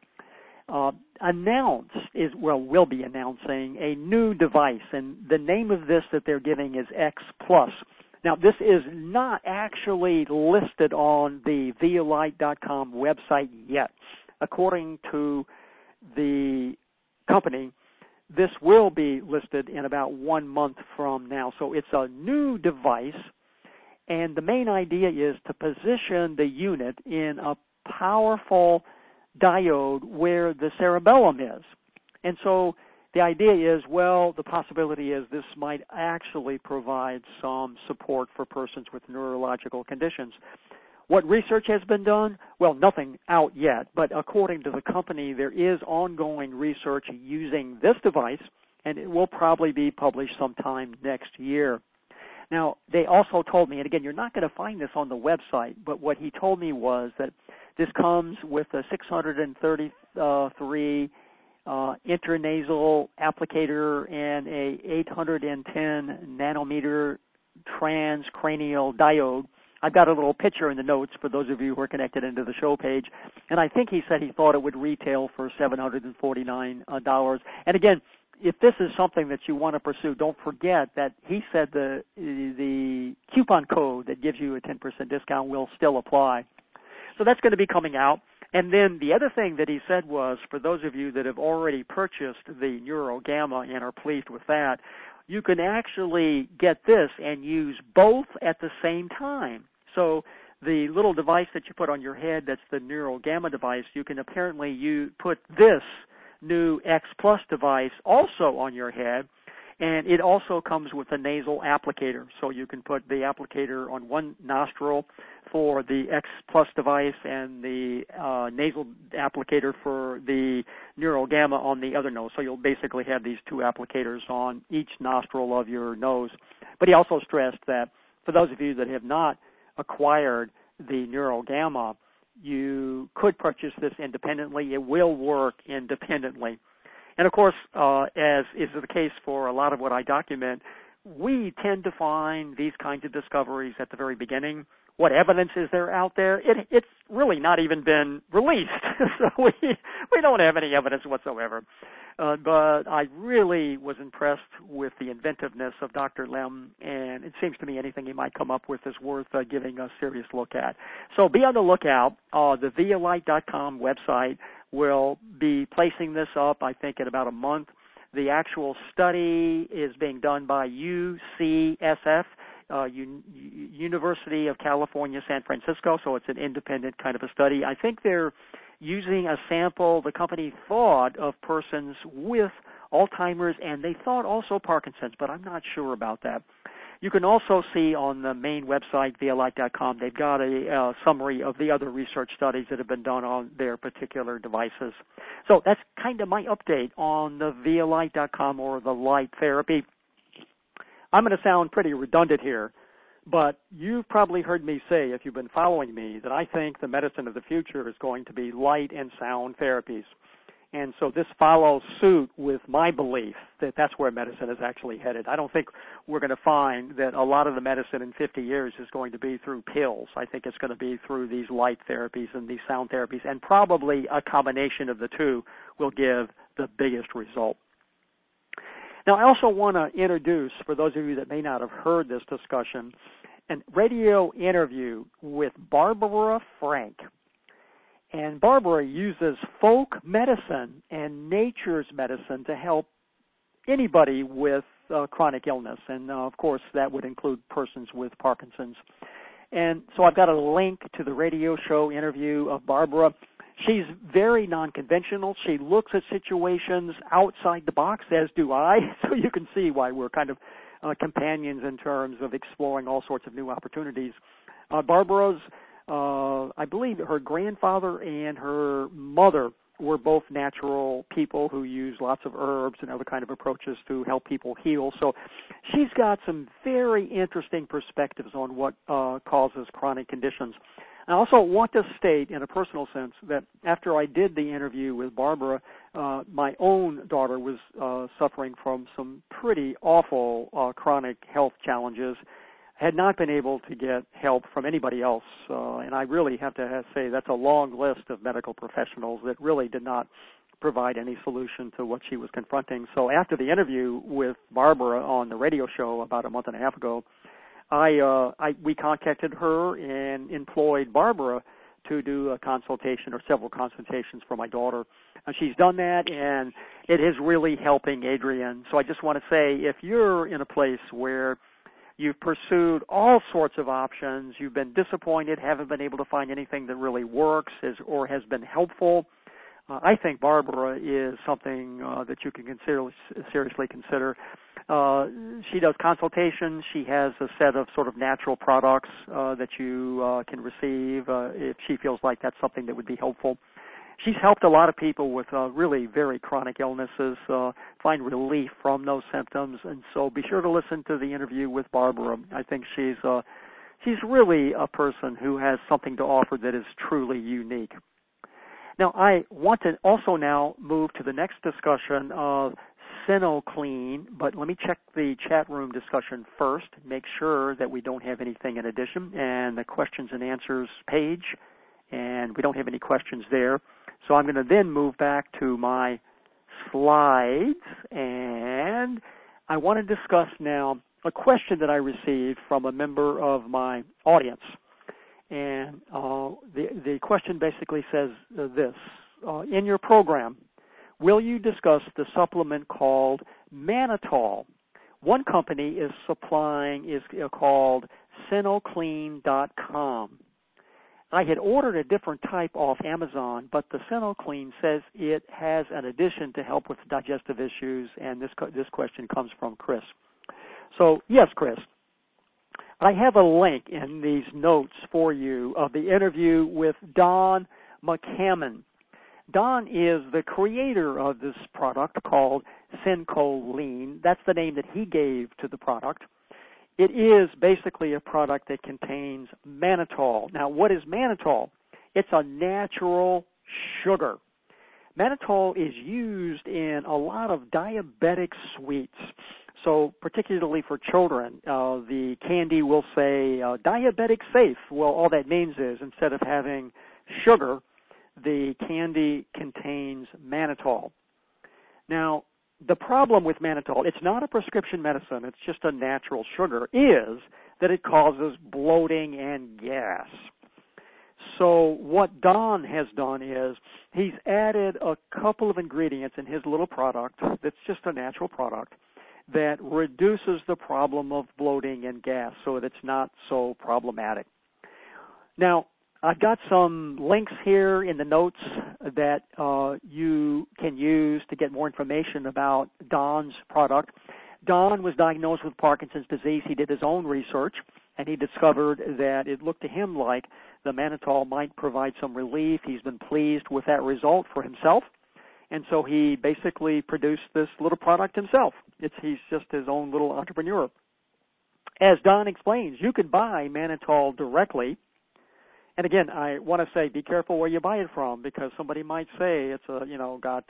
will be announcing a new device, and the name of this that they're giving is X Plus. Now, this is not actually listed on the Vialyte.com website yet. According to the company, this will be listed in about 1 month from now. So it's a new device, and the main idea is to position the unit in a powerful diode where the cerebellum is. And so the idea is, well, the possibility is this might actually provide some support for persons with neurological conditions. What research has been done? Well, nothing out yet, but according to the company, there is ongoing research using this device, and it will probably be published sometime next year. Now, they also told me, and again, you're not going to find this on the website, but what he told me was that this comes with a 633 intranasal applicator and a 810 nanometer transcranial diode. I've got a little picture in the notes for those of you who are connected into the show page, and I think he said he thought it would retail for $749. And again, if this is something that you want to pursue, don't forget that he said the coupon code that gives you a 10% discount will still apply. So that's going to be coming out. And then the other thing that he said was, for those of you that have already purchased the Neuro Gamma and are pleased with that, you can actually get this and use both at the same time. So the little device that you put on your head, that's the Neuro Gamma device, you can apparently put this new X Plus device also on your head, and it also comes with a nasal applicator. So you can put the applicator on one nostril for the X Plus device and the nasal applicator for the Neuro Gamma on the other nose. So you'll basically have these 2 applicators on each nostril of your nose. But he also stressed that for those of you that have not acquired the Neuro Gamma, you could purchase this independently. It will work independently. And of course, as is the case for a lot of what I document, we tend to find these kinds of discoveries at the very beginning what evidence is there out there? It's really not even been released, so we don't have any evidence whatsoever. But I really was impressed with the inventiveness of Dr. Lem, and it seems to me anything he might come up with is worth giving a serious look at. So be on the lookout. The vialight.com website will be placing this up, I think, in about a month. The actual study is being done by UCSF, University of California, San Francisco, so it's an independent kind of a study. I think they're using a sample, the company thought, of persons with Alzheimer's, and they thought also Parkinson's, but I'm not sure about that. You can also see on the main website, vialight.com, they've got a summary of the other research studies that have been done on their particular devices. So that's kind of my update on the vialight.com or the light therapy. I'm going to sound pretty redundant here, but you've probably heard me say, if you've been following me, that I think the medicine of the future is going to be light and sound therapies. And so this follows suit with my belief that that's where medicine is actually headed. I don't think we're going to find that a lot of the medicine in 50 years is going to be through pills. I think it's going to be through these light therapies and these sound therapies, and probably a combination of the two will give the biggest result. Now, I also want to introduce, for those of you that may not have heard this discussion, a radio interview with Barbara Frank. And Barbara uses folk medicine and nature's medicine to help anybody with chronic illness. And, of course, that would include persons with Parkinson's. And so I've got a link to the radio show interview of Barbara. She's very non-conventional. She looks at situations outside the box, as do I. So you can see why we're kind of companions in terms of exploring all sorts of new opportunities. Barbara's I believe her grandfather and her mother were both natural people who use lots of herbs and other kind of approaches to help people heal. So she's got some very interesting perspectives on what causes chronic conditions. I also want to state in a personal sense that after I did the interview with Barbara, my own daughter was suffering from some pretty awful chronic health challenges, had not been able to get help from anybody else. And I really have to say that's a long list of medical professionals that really did not provide any solution to what she was confronting. So after the interview with Barbara on the radio show about a month and a half ago, we contacted her and employed Barbara to do a consultation or several consultations for my daughter. And she's done that, and it is really helping Adrienne. So I just want to say, if you're in a place where you've pursued all sorts of options, you've been disappointed, haven't been able to find anything that really works or has been helpful, I think Barbara is something that you can seriously consider. She does consultations. She has a set of sort of natural products that you can receive if she feels like that's something that would be helpful. She's helped a lot of people with really very chronic illnesses find relief from those symptoms, and so be sure to listen to the interview with Barbara. I think she's really a person who has something to offer that is truly unique. Now, I want to also now move to the next discussion of Sinoclean, but let me check the chat room discussion first, make sure that we don't have anything in addition, and the questions and answers page, and we don't have any questions there. So I'm going to then move back to my slides, and I want to discuss now a question that I received from a member of my audience. And the question basically says this. In your program, will you discuss the supplement called mannitol? One company is called Sinoclean.com. I had ordered a different type off Amazon, but the Sinoclean says it has an addition to help with digestive issues, and this question comes from Chris. So, yes, Chris, I have a link in these notes for you of the interview with Don McCammon. Don is the creator of this product called Sinoclean. That's the name that he gave to the product. It is basically a product that contains mannitol. Now, what is mannitol? It's a natural sugar. Mannitol is used in a lot of diabetic sweets. So particularly for children, the candy will say diabetic safe. Well, all that means is instead of having sugar, the candy contains mannitol. Now, the problem with mannitol, it's not a prescription medicine, it's just a natural sugar, is that it causes bloating and gas. So what Don has done is he's added a couple of ingredients in his little product that's just a natural product that reduces the problem of bloating and gas so that it's not so problematic. Now, I've got some links here in the notes that you can use to get more information about Don's product. Don was diagnosed with Parkinson's disease. He did his own research, and he discovered that it looked to him like the mannitol might provide some relief. He's been pleased with that result for himself, and so he basically produced this little product himself. He's just his own little entrepreneur. As Don explains, you can buy mannitol directly. And again, I want to say be careful where you buy it from, because somebody might say it's got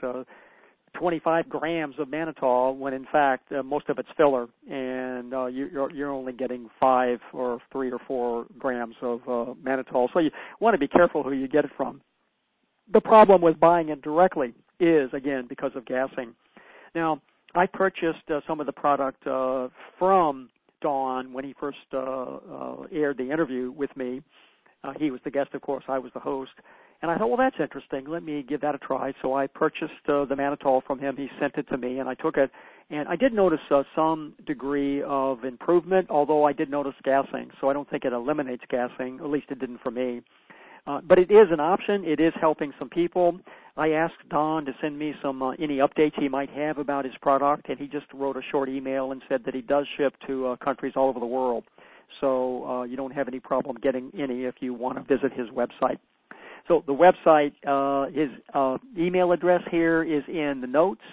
25 grams of mannitol when in fact most of it's filler, and you're only getting 5 or 3 or 4 grams of mannitol. So you want to be careful who you get it from. The problem with buying it directly is, again, because of gassing. Now, I purchased some of the product from Don when he first aired the interview with me. He was the guest, of course. I was the host. And I thought, well, that's interesting. Let me give that a try. So I purchased the mannitol from him. He sent it to me, and I took it. And I did notice some degree of improvement, although I did notice gassing. So I don't think it eliminates gassing. At least it didn't for me. But it is an option. It is helping some people. I asked Don to send me some any updates he might have about his product, and he just wrote a short email and said that he does ship to countries all over the world. So you don't have any problem getting any if you want to visit his website. So the website, his email address here is in the notes,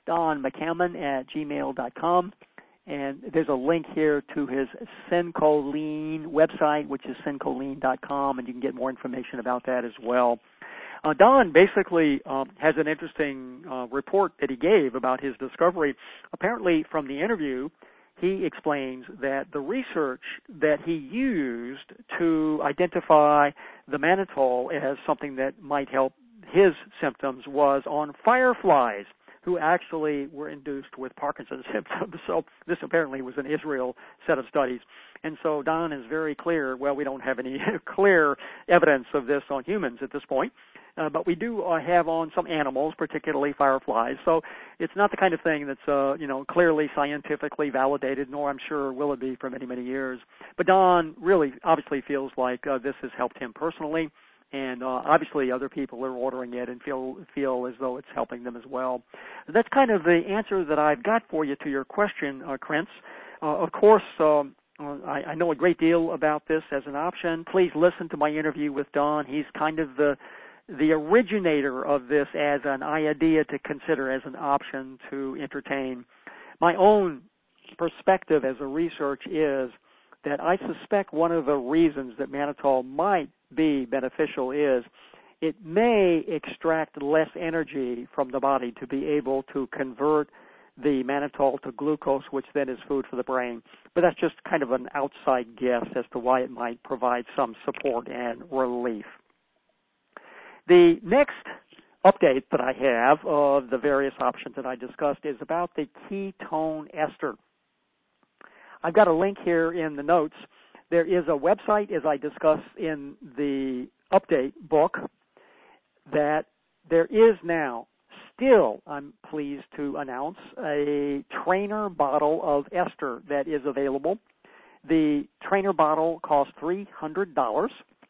donmccammon@gmail.com. And there's a link here to his Syncholine website, which is syncholine.com, and you can get more information about that as well. Don basically has an interesting report that he gave about his discovery. Apparently, from the interview, he explains that the research that he used to identify the mannitol as something that might help his symptoms was on fireflies who actually were induced with Parkinson's symptoms. So this apparently was an Israel set of studies. And so Don is very clear, well, we don't have any clear evidence of this on humans at this point, but we do have on some animals, particularly fireflies. So it's not the kind of thing that's, clearly scientifically validated, nor I'm sure will it be for many, many years. But Don really obviously feels like this has helped him personally. And obviously other people are ordering it and feel as though it's helping them as well. That's kind of the answer that I've got for you to your question, Krentz. Of course, I know a great deal about this as an option. Please listen to my interview with Don. He's kind of the originator of this as an idea to consider as an option to entertain. My own perspective as a research is that I suspect one of the reasons that mannitol might be beneficial is it may extract less energy from the body to be able to convert the mannitol to glucose, which then is food for the brain. But that's just kind of an outside guess as to why it might provide some support and relief. The next update that I have of the various options that I discussed is about the ketone ester. I've got a link here in the notes. There is a website, as I discussed in the update book, that there is now still, I'm pleased to announce, a trainer bottle of ester that is available. The trainer bottle costs $300,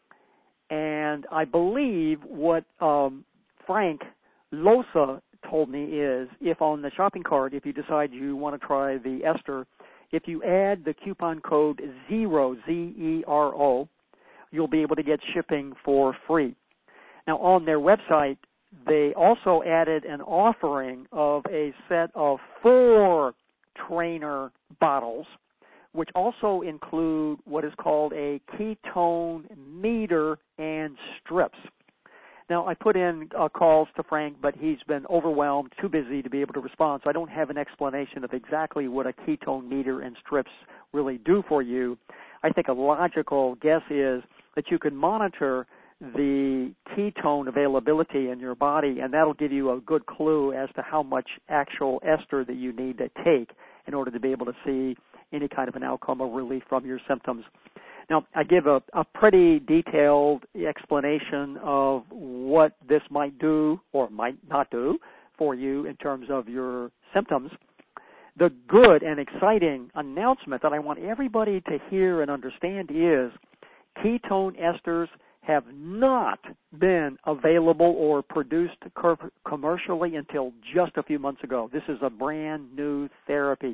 and I believe what Frank Losa told me is if on the shopping cart, if you decide you want to try the ester, if you add the coupon code ZERO, Z-E-R-O, you'll be able to get shipping for free. Now, on their website, they also added an offering of a set of 4 trainer bottles, which also include what is called a ketone meter and strips. Now, I put in calls to Frank, but he's been overwhelmed, too busy to be able to respond, so I don't have an explanation of exactly what a ketone meter and strips really do for you. I think a logical guess is that you can monitor the ketone availability in your body, and that'll give you a good clue as to how much actual ester that you need to take in order to be able to see any kind of an outcome or relief from your symptoms. Now, I give a pretty detailed explanation of what this might do or might not do for you in terms of your symptoms. The good and exciting announcement that I want everybody to hear and understand is ketone esters have not been available or produced commercially until just a few months ago. This is a brand new therapy.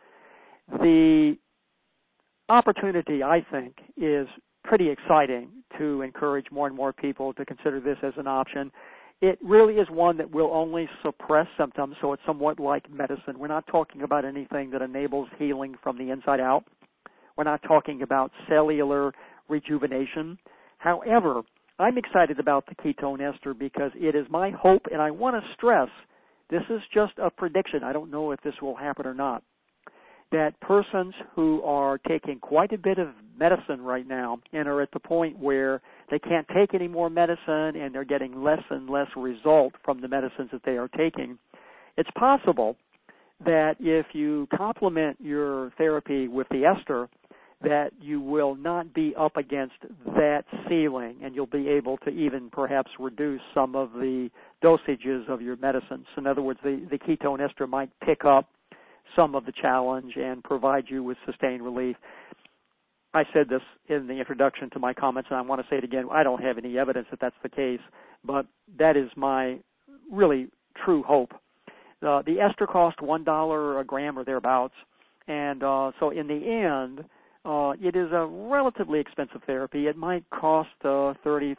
The opportunity, I think, is pretty exciting to encourage more and more people to consider this as an option. It really is one that will only suppress symptoms, so it's somewhat like medicine. We're not talking about anything that enables healing from the inside out. We're not talking about cellular rejuvenation. However, I'm excited about the ketone ester because it is my hope, and I want to stress, this is just a prediction. I don't know if this will happen or not, that persons who are taking quite a bit of medicine right now and are at the point where they can't take any more medicine and they're getting less and less result from the medicines that they are taking, it's possible that if you complement your therapy with the ester, that you will not be up against that ceiling and you'll be able to even perhaps reduce some of the dosages of your medicines. In other words, the ketone ester might pick up some of the challenge and provide you with sustained relief. I said this in the introduction to my comments, and I want to say it again. I don't have any evidence that that's the case, but that is my really true hope. The ester cost $1 a gram or thereabouts, and so in the end, it is a relatively expensive therapy. It might cost $30,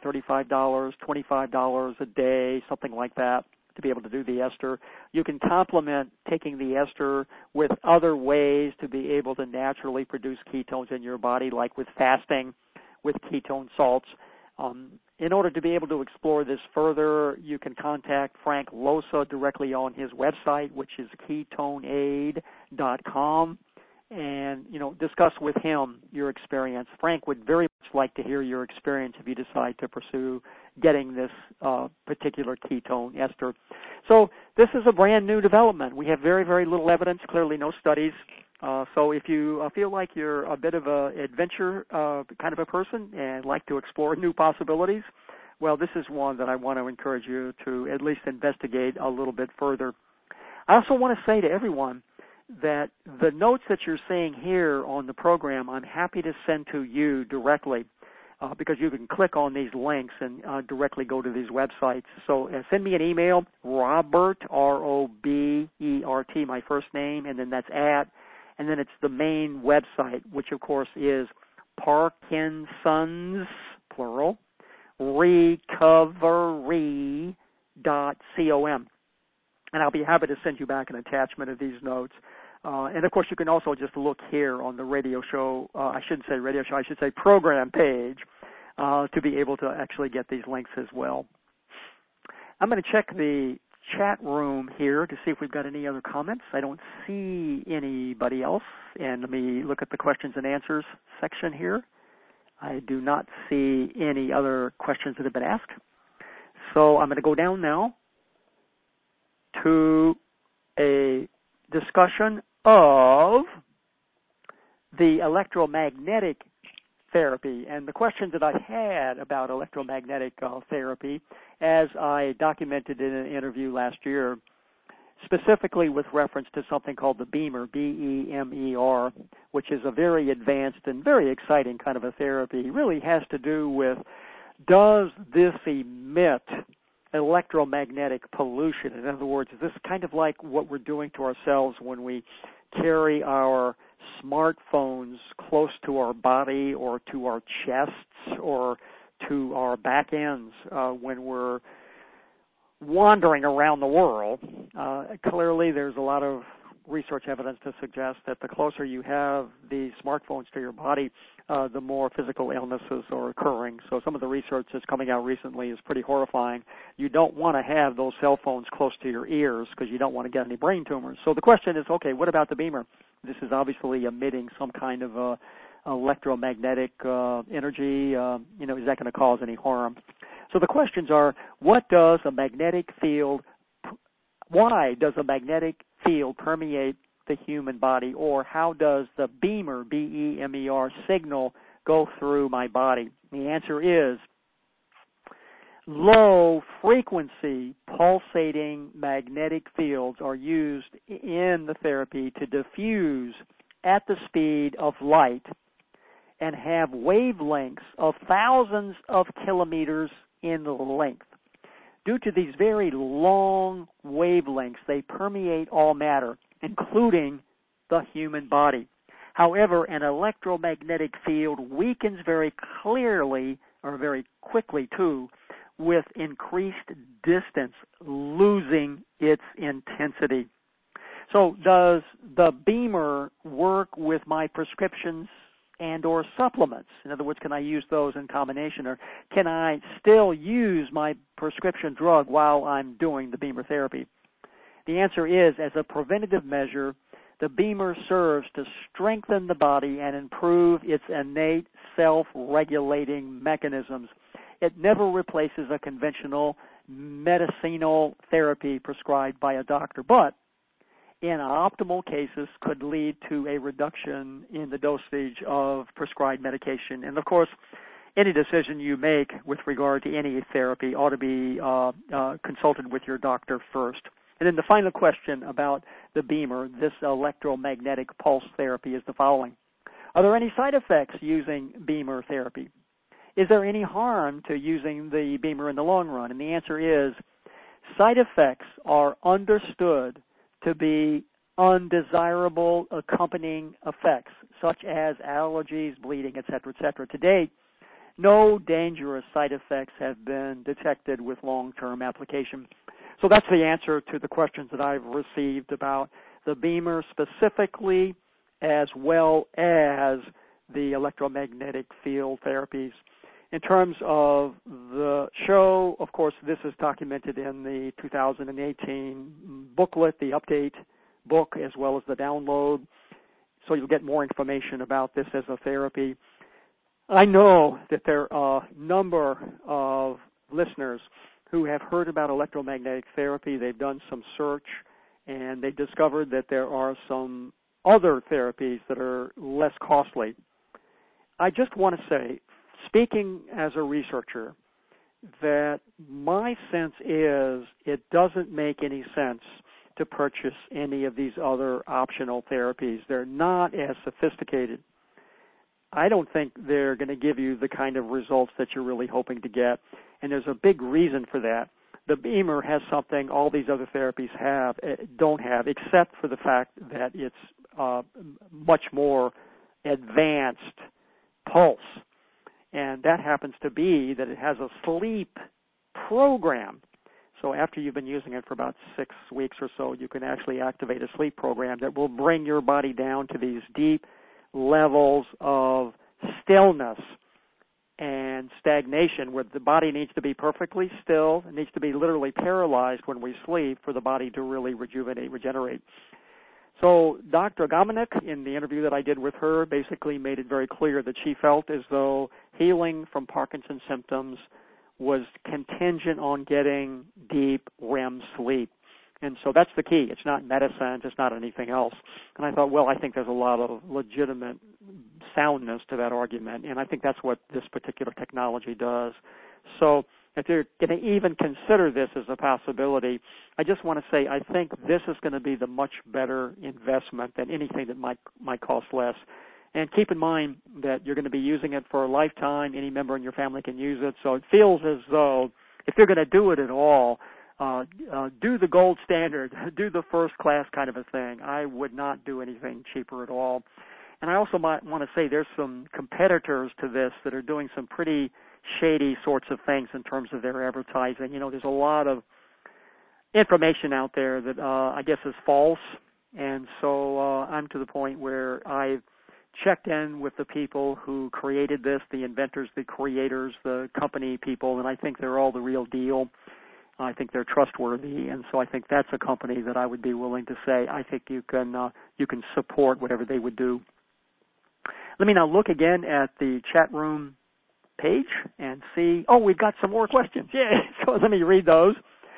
$35, $25 a day, something like that, to be able to do the ester. You can complement taking the ester with other ways to be able to naturally produce ketones in your body, like with fasting, with ketone salts. In order to be able to explore this further, you can contact Frank Losa directly on his website, which is ketoneaid.com, and, discuss with him your experience. Frank would very much like to hear your experience if you decide to pursue getting this particular ketone ester. So this is a brand new development. We have very, very little evidence, clearly no studies. So if you feel like you're a bit of an adventure kind of a person and like to explore new possibilities, well, this is one that I want to encourage you to at least investigate a little bit further. I also want to say to everyone that the notes that you're seeing here on the program, I'm happy to send to you directly because you can click on these links and directly go to these websites. So send me an email, Robert, R-O-B-E-R-T, my first name, and then that's @ and then it's the main website, which, of course, is Parkinson's, plural, recovery.com. And I'll be happy to send you back an attachment of these notes. And, of course, you can also just look here on the radio show, I shouldn't say radio show, I should say program page, to be able to actually get these links as well. I'm going to check the chat room here to see if we've got any other comments. I don't see anybody else. And let me look at the questions and answers section here. I do not see any other questions that have been asked. So I'm going to go down now to a discussion of the electromagnetic therapy and the questions that I had about electromagnetic therapy as I documented in an interview last year, specifically with reference to something called the BEMER, B-E-M-E-R, which is a very advanced and very exciting kind of a therapy. It really has to do with, does this emit electromagnetic pollution? In other words, is this kind of like what we're doing to ourselves when we carry our smartphones close to our body or to our chests or to our back ends when we're wandering around the world? Clearly, there's a lot of research evidence to suggest that the closer you have the smartphones to your body, the more physical illnesses are occurring. So some of the research that's coming out recently is pretty horrifying. You don't want to have those cell phones close to your ears because you don't want to get any brain tumors. So the question is, okay, what about the BEMER? This is obviously emitting some kind of electromagnetic energy. Is that going to cause any harm? So the questions are, why does a magnetic field permeate the human body, or how does the BEMER, B-E-M-E-R, signal go through my body? The answer is low-frequency pulsating magnetic fields are used in the therapy to diffuse at the speed of light and have wavelengths of thousands of kilometers in length. Due to these very long wavelengths, they permeate all matter, including the human body. However, an electromagnetic field weakens very clearly, or very quickly too, with increased distance, losing its intensity. So does the BEMER work with my prescriptions and or supplements? In other words, can I use those in combination, or can I still use my prescription drug while I'm doing the BEMER therapy? The answer is, as a preventative measure, the BEMER serves to strengthen the body and improve its innate self-regulating mechanisms. It never replaces a conventional medicinal therapy prescribed by a doctor, but in optimal cases could lead to a reduction in the dosage of prescribed medication. And of course, any decision you make with regard to any therapy ought to be consulted with your doctor first. And then the final question about the BEMER, this electromagnetic pulse therapy, is the following. Are there any side effects using BEMER therapy? Is there any harm to using the BEMER in the long run? And the answer is, side effects are understood to be undesirable accompanying effects, such as allergies, bleeding, etc., etc. To date, no dangerous side effects have been detected with long-term application. So that's the answer to the questions that I've received about the BEMER specifically, as well as the electromagnetic field therapies. In terms of the show, of course, this is documented in the 2018 booklet, the update book, as well as the download. So you'll get more information about this as a therapy. I know that there are a number of listeners who have heard about electromagnetic therapy. They've done some search, and they've discovered that there are some other therapies that are less costly. I just want to say, speaking as a researcher, that my sense is it doesn't make any sense to purchase any of these other optional therapies. They're not as sophisticated. I don't think they're going to give you the kind of results that you're really hoping to get, and there's a big reason for that. The BEMER has something all these other therapies don't have, except for the fact that it's much more advanced pulse. And that happens to be that it has a sleep program. So after you've been using it for about 6 weeks or so, you can actually activate a sleep program that will bring your body down to these deep levels of stillness and stagnation, where the body needs to be perfectly still. It needs to be literally paralyzed when we sleep for the body to really regenerate. So Dr. Gomenik, in the interview that I did with her, basically made it very clear that she felt as though healing from Parkinson's symptoms was contingent on getting deep REM sleep. And so that's the key. It's not medicine. It's not anything else. And I thought, well, I think there's a lot of legitimate soundness to that argument, and I think that's what this particular technology does. So if you're going to even consider this as a possibility, I just want to say I think this is going to be the much better investment than anything that might cost less. And keep in mind that you're going to be using it for a lifetime. Any member in your family can use it. So it feels as though if you're going to do it at all, do the gold standard, do the first class kind of a thing. I would not do anything cheaper at all. And I also might want to say there's some competitors to this that are doing some pretty shady sorts of things in terms of their advertising. You know, there's a lot of information out there that I guess is false, And so I'm to the point where I've checked in with the people who created this, the inventors, the creators, the company people, and I think they're all the real deal. I think they're trustworthy, and so I think that's a company that I would be willing to say, I think you can support whatever they would do. Let me now look again at the chat room page and see. Oh, we've got some more questions. Yay! So let me read those.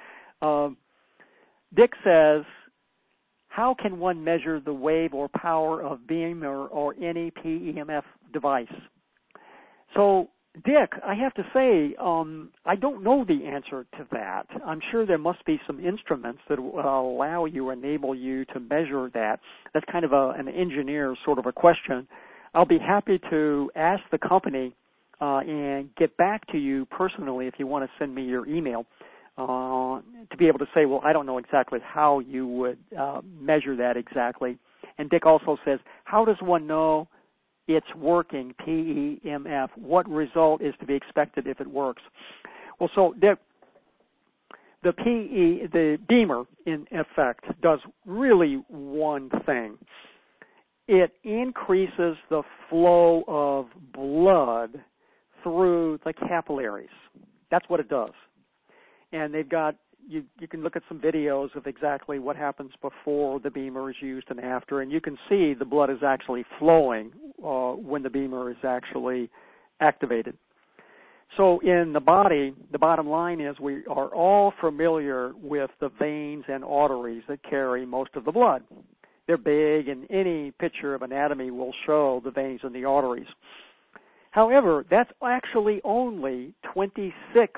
Dick says, how can one measure the wave or power of BEMER or any PEMF device? So, Dick, I have to say, I don't know the answer to that. I'm sure there must be some instruments that will allow you, enable you to measure that. That's kind of an engineer sort of a question. I'll be happy to ask the company and get back to you personally if you want to send me your email to be able to say, well, I don't know exactly how you would measure that exactly. And Dick also says, how does one know it's working, PEMF? What result is to be expected if it works? Well, so Dick, the BEMER, in effect, does really one thing. It increases the flow of blood through the capillaries. That's what it does. And they've got, you can look at some videos of exactly what happens before the BEMER is used and after, and you can see the blood is actually flowing when the BEMER is actually activated. So in the body, the bottom line is we are all familiar with the veins and arteries that carry most of the blood. They're big, and any picture of anatomy will show the veins and the arteries. However, that's actually only 26%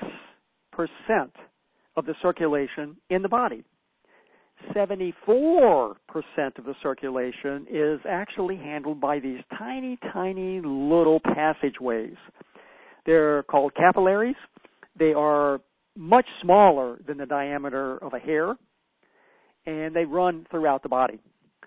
of the circulation in the body. 74% of the circulation is actually handled by these tiny, tiny little passageways. They're called capillaries. They are much smaller than the diameter of a hair, and they run throughout the body.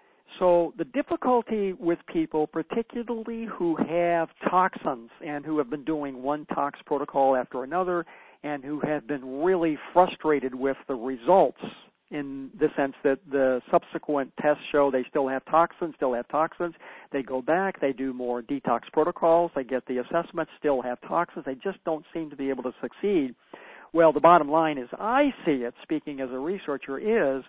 So the difficulty with people, particularly who have toxins and who have been doing one tox protocol after another and who have been really frustrated with the results in the sense that the subsequent tests show they still have toxins. They go back, they do more detox protocols, they get the assessments, still have toxins. They just don't seem to be able to succeed. Well, the bottom line is, I see it, speaking as a researcher, is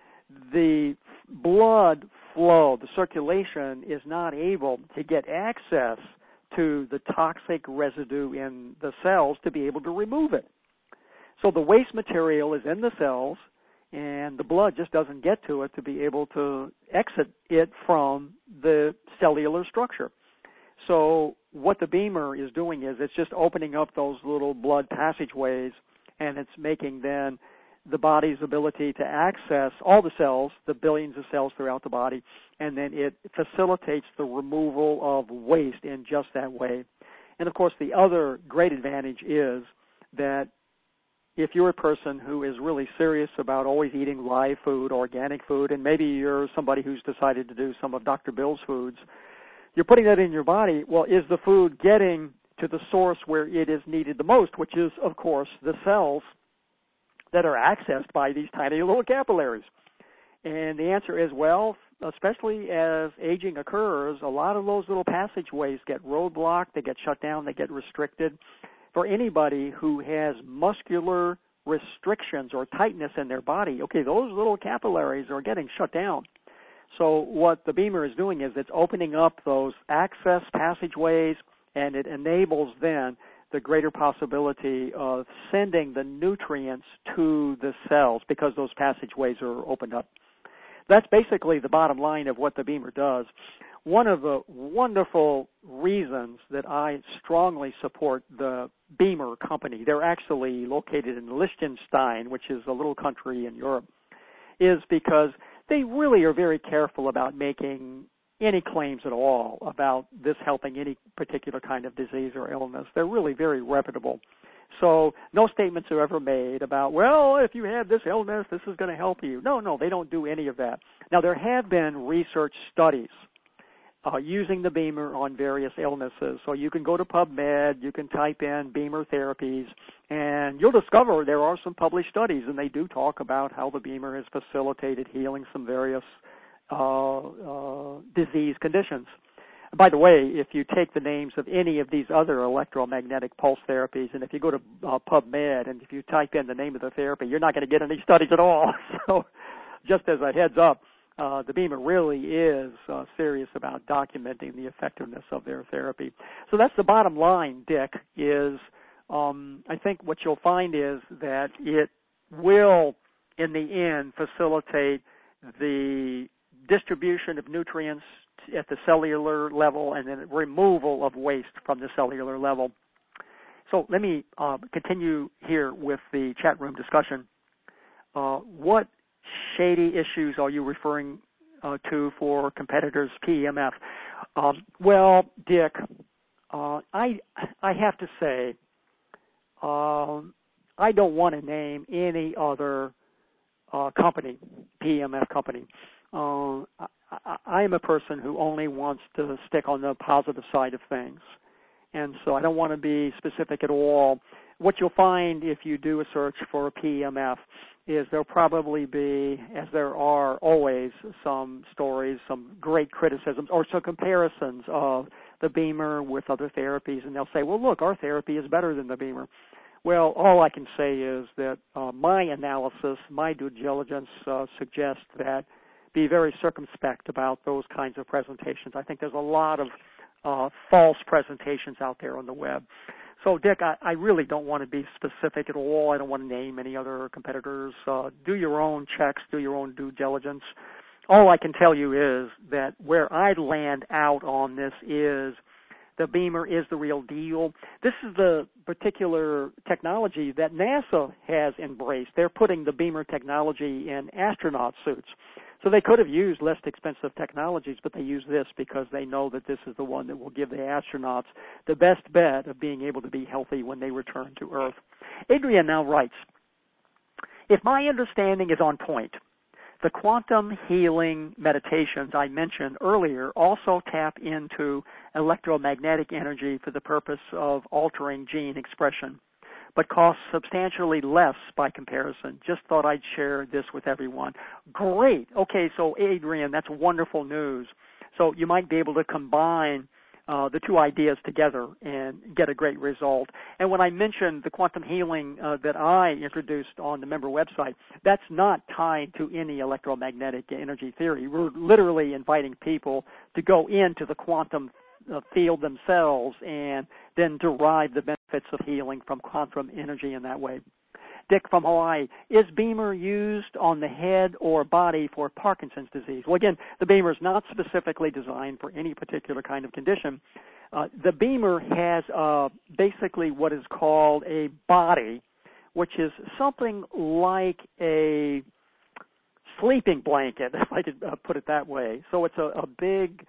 the blood flow, the circulation is not able to get access to the toxic residue in the cells to be able to remove it. So the waste material is in the cells, and the blood just doesn't get to it to be able to exit it from the cellular structure. So what the BEMER is doing is it's just opening up those little blood passageways, and it's making then the body's ability to access all the cells, the billions of cells throughout the body, and then it facilitates the removal of waste in just that way. And of course, the other great advantage is that if you're a person who is really serious about always eating live food, organic food, and maybe you're somebody who's decided to do some of Dr. Bill's foods, you're putting that in your body. Well, is the food getting to the source where it is needed the most, which is, of course, the cells that are accessed by these tiny little capillaries? And the answer is, well, especially as aging occurs, a lot of those little passageways get roadblocked, they get shut down, they get restricted. For anybody who has muscular restrictions or tightness in their body, okay, those little capillaries are getting shut down. So what the BEMER is doing is it's opening up those access passageways, and it enables then the greater possibility of sending the nutrients to the cells because those passageways are opened up. That's basically the bottom line of what the BEMER does. One of the wonderful reasons that I strongly support the BEMER company, they're actually located in Liechtenstein, which is a little country in Europe, is because they really are very careful about making any claims at all about this helping any particular kind of disease or illness. They're really very reputable. So no statements are ever made about, well, if you have this illness, this is going to help you. No, they don't do any of that. Now, there have been research studies using the BEMER on various illnesses. So you can go to PubMed, you can type in BEMER therapies, and you'll discover there are some published studies, and they do talk about how the BEMER has facilitated healing some various disease conditions. By the way, if you take the names of any of these other electromagnetic pulse therapies, and if you go to PubMed and if you type in the name of the therapy, you're not going to get any studies at all. So just as a heads up, the BEMER really is serious about documenting the effectiveness of their therapy. So that's the bottom line, Dick, is I think what you'll find is that it will, in the end, facilitate the distribution of nutrients at the cellular level and then removal of waste from the cellular level. So let me continue here with the chat room discussion. What shady issues are you referring to for competitors' PEMF? Well, Dick, I have to say I don't want to name any other company, PEMF company. I am a person who only wants to stick on the positive side of things, and so I don't want to be specific at all. What you'll find if you do a search for PEMF is there'll probably be, as there are always, some stories, some great criticisms, or some comparisons of the BEMER with other therapies, and they'll say, well, look, our therapy is better than the BEMER. Well, all I can say is that my analysis, my due diligence suggests that be very circumspect about those kinds of presentations. I think there's a lot of false presentations out there on the web. So, Dick, I really don't want to be specific at all. I don't want to name any other competitors. Do your own checks, do your own due diligence. All I can tell you is that where I land out on this is the BEMER is the real deal. This is the particular technology that NASA has embraced. They're putting the BEMER technology in astronaut suits. So they could have used less expensive technologies, but they use this because they know that this is the one that will give the astronauts the best bet of being able to be healthy when they return to Earth. Adrian now writes, if my understanding is on point, the quantum healing meditations I mentioned earlier also tap into electromagnetic energy for the purpose of altering gene expression, but cost substantially less by comparison. Just thought I'd share this with everyone. Great. Okay, so Adrian, that's wonderful news. So you might be able to combine the two ideas together and get a great result. And when I mentioned the quantum healing that I introduced on the member website, that's not tied to any electromagnetic energy theory. We're literally inviting people to go into the quantum field themselves and then derive the benefits of healing from quantum energy in that way. Dick from Hawaii, is BEMER used on the head or body for Parkinson's disease? Well, again, the BEMER is not specifically designed for any particular kind of condition. The BEMER has basically what is called a body, which is something like a sleeping blanket, if I could put it that way. So it's a big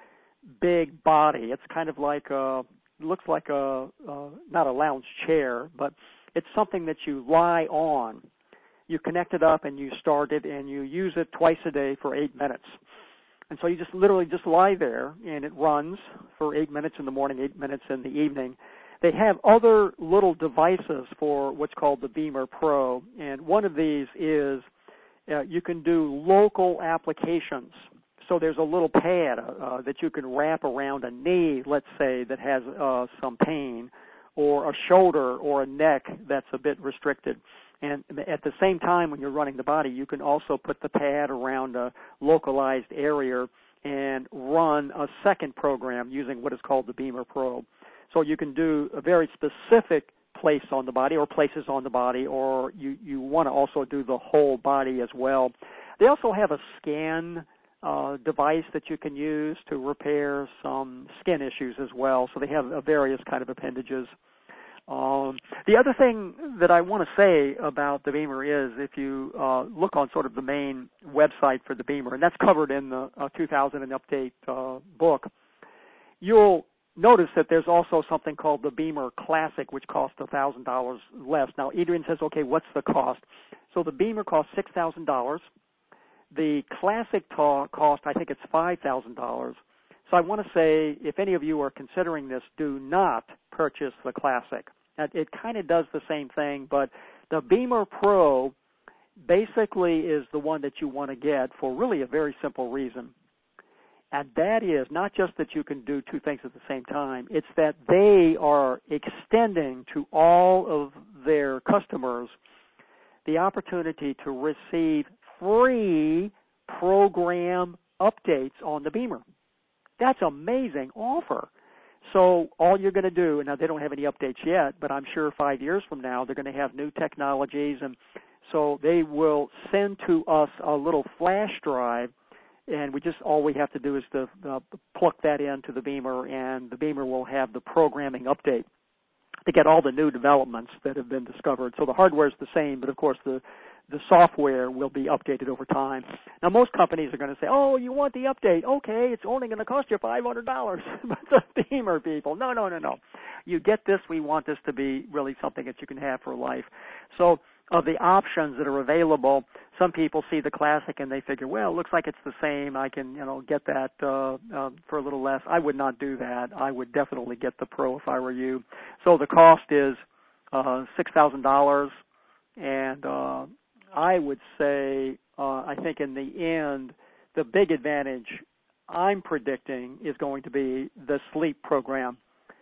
body. It's kind of like looks like not a lounge chair, but it's something that you lie on. You connect it up and you start it and you use it twice a day for 8 minutes. And so you just literally just lie there and it runs for 8 minutes in the morning, 8 minutes in the evening. They have other little devices for what's called the BEMER Pro, and one of these is you can do local applications. So there's a little pad that you can wrap around a knee, let's say, that has some pain, or a shoulder or a neck that's a bit restricted. And at the same time, when you're running the body, you can also put the pad around a localized area and run a second program using what is called the BEMER Pro. So you can do a very specific place on the body or places on the body, or you want to also do the whole body as well. They also have a scan device that you can use to repair some skin issues as well. So they have various kind of appendages. The other thing that I want to say about the BEMER is if you look on sort of the main website for the BEMER, and that's covered in the 2000 and Update book, you'll notice that there's also something called the BEMER Classic, which costs $1,000 less. Now, Adrian says, okay, what's the cost? So the BEMER costs $6,000. The Classic cost, I think it's $5,000. So I want to say, if any of you are considering this, do not purchase the Classic. It kind of does the same thing, but the BEMER Pro basically is the one that you want to get for really a very simple reason. And that is not just that you can do two things at the same time. It's that they are extending to all of their customers the opportunity to receive free program updates on the Beamer. That's an amazing offer. So all you're going to do, now they don't have any updates yet, but I'm sure 5 years from now they're going to have new technologies, and so they will send to us a little flash drive, and all we have to do is to plug that into the Beamer, and the Beamer will have the programming update to get all the new developments that have been discovered. So the hardware is the same, but of course the software will be updated over time. Now, most companies are going to say, oh, you want the update? Okay, it's only going to cost you $500. But the Beamer people, no. You get this. We want this to be really something that you can have for life. So of the options that are available, some people see the Classic and they figure, well, it looks like it's the same. I can, get that for a little less. I would not do that. I would definitely get the Pro if I were you. So the cost is $6,000, and I would say, I think in the end, the big advantage I'm predicting is going to be the sleep program.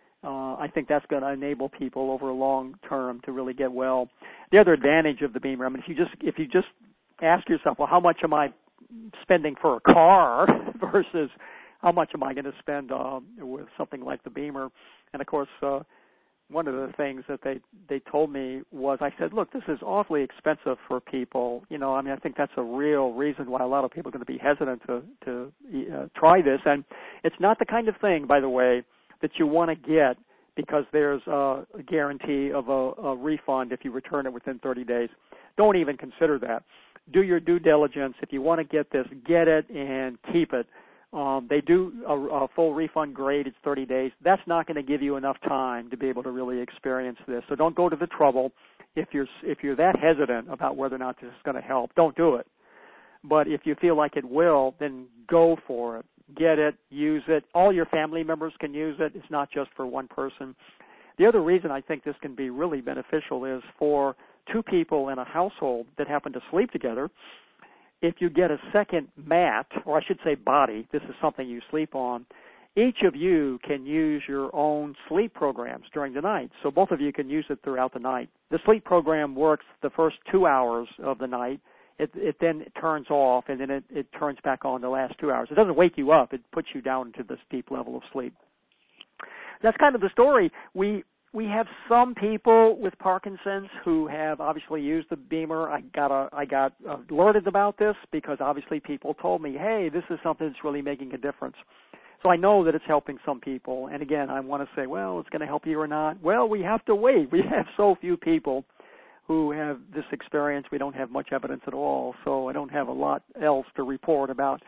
I think that's going to enable people over a long term to really get well. The other advantage of the Beamer, I mean, if you just ask yourself, well, how much am I spending for a car versus how much am I going to spend with something like the Beamer? And of course, one of the things that they told me was, I said, look, this is awfully expensive for people. I think that's a real reason why a lot of people are going to be hesitant to try this. And it's not the kind of thing, by the way, that you want to get because there's a guarantee of a refund if you return it within 30 days. Don't even consider that. Do your due diligence. If you want to get this, get it and keep it. They do a full refund grade. It's 30 days. That's not going to give you enough time to be able to really experience this. So don't go to the trouble. If you're that hesitant about whether or not this is going to help, don't do it. But if you feel like it will, then go for it. Get it, use it. All your family members can use it. It's not just for one person. The other reason I think this can be really beneficial is for two people in a household that happen to sleep together. If you get a second mat, or I should say body, this is something you sleep on, each of you can use your own sleep programs during the night. So both of you can use it throughout the night. The sleep program works the first 2 hours of the night. It then turns off, and then it turns back on the last 2 hours. It doesn't wake you up. It puts you down into this deep level of sleep. That's kind of the story. We have some people with Parkinson's who have obviously used the Beamer. I got alerted about this because obviously people told me, hey, this is something that's really making a difference. So I know that it's helping some people. And again, I want to say, well, it's going to help you or not. Well, we have to wait. We have so few people who have this experience. We don't have much evidence at all. So I don't have a lot else to report about,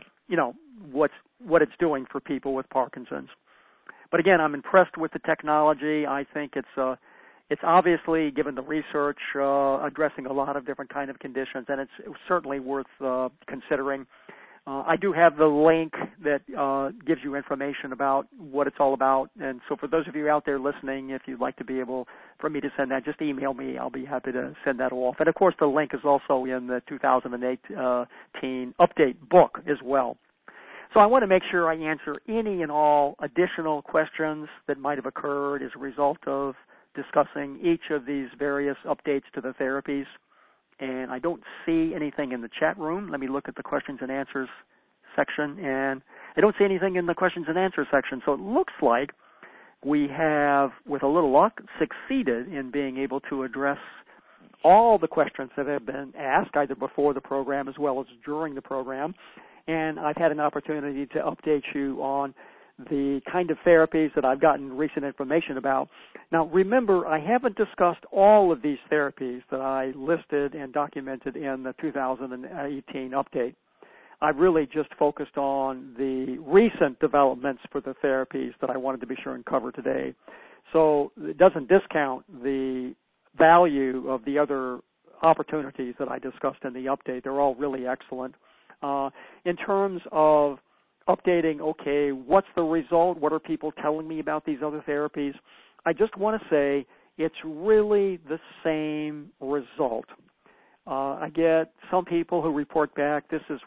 what it's doing for people with Parkinson's. But again, I'm impressed with the technology. I think it's obviously, given the research, addressing a lot of different kind of conditions, and it's certainly worth considering. I do have the link that gives you information about what it's all about. And so for those of you out there listening, if you'd like to be able for me to send that, just email me. I'll be happy to send that off. And, of course, the link is also in the 2018 update book as well. So I want to make sure I answer any and all additional questions that might have occurred as a result of discussing each of these various updates to the therapies. And I don't see anything in the chat room. Let me look at the questions and answers section. And I don't see anything in the questions and answers section. So it looks like we have, with a little luck, succeeded in being able to address all the questions that have been asked, either before the program as well as during the program. And I've had an opportunity to update you on the kind of therapies that I've gotten recent information about. Now, remember, I haven't discussed all of these therapies that I listed and documented in the 2018 update. I've really just focused on the recent developments for the therapies that I wanted to be sure and cover today. So it doesn't discount the value of the other opportunities that I discussed in the update. They're all really excellent. In terms of updating, okay, what's the result? What are people telling me about these other therapies? I just want to say it's really the same result. I get some people who report back,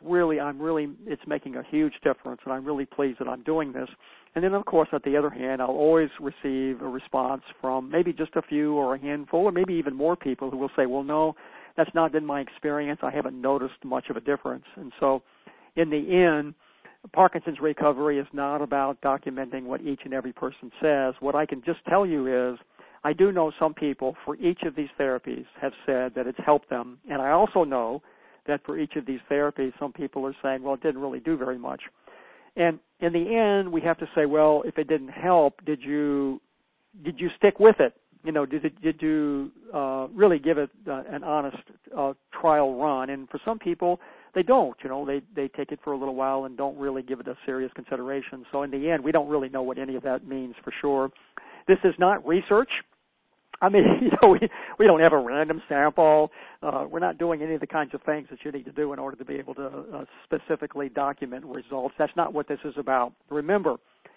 it's making a huge difference, and I'm really pleased that I'm doing this. And then, of course, at the other hand, I'll always receive a response from maybe just a few or a handful or maybe even more people who will say, well, no, that's not been my experience. I haven't noticed much of a difference. And so in the end, Parkinson's recovery is not about documenting what each and every person says. What I can just tell you is I do know some people for each of these therapies have said that it's helped them. And I also know that for each of these therapies, some people are saying, well, it didn't really do very much. And in the end, we have to say, well, if it didn't help, did you stick with it? You know, did you really give it an honest trial run? And for some people, they don't. You know, they take it for a little while and don't really give it a serious consideration. So in the end, we don't really know what any of that means for sure. This is not research. I mean, you know, we don't have a random sample. We're not doing any of the kinds of things that you need to do in order to be able to specifically document results. That's not what this is about. Remember,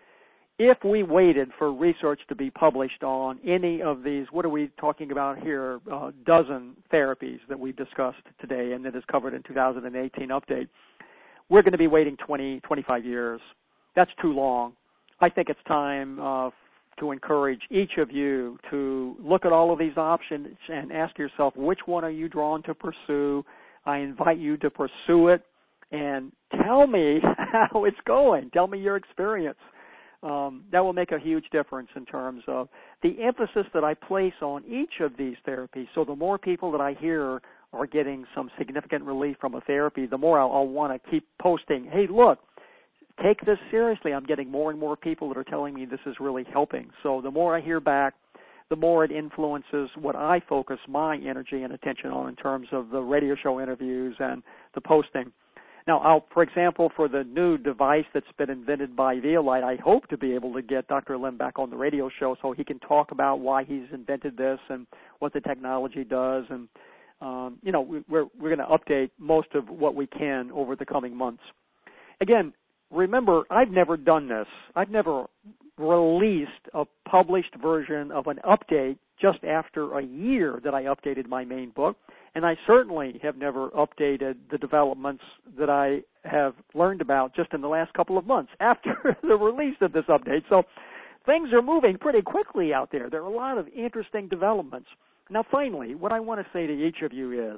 if we waited for research to be published on any of these, what are we talking about here, dozen therapies that we've discussed today and that is covered in 2018 update, we're going to be waiting 20, 25 years. That's too long. I think it's time to encourage each of you to look at all of these options and ask yourself, which one are you drawn to pursue? I invite you to pursue it and tell me how it's going. Tell me your experience. That will make a huge difference in terms of the emphasis that I place on each of these therapies. So the more people that I hear are getting some significant relief from a therapy, the more I'll want to keep posting, hey, look, take this seriously. I'm getting more and more people that are telling me this is really helping. So the more I hear back, the more it influences what I focus my energy and attention on in terms of the radio show interviews and the posting. Now, for example, for the new device that's been invented by Violight, I hope to be able to get Dr. Lim back on the radio show so he can talk about why he's invented this and what the technology does. And, you know, we're going to update most of what we can over the coming months. Again, remember, I've never done this. I've never released a published version of an update just after a year that I updated my main book, and I certainly have never updated the developments that I have learned about just in the last couple of months after the release of this update. So things are moving pretty quickly out there. There are a lot of interesting developments. Now, finally, what I want to say to each of you is,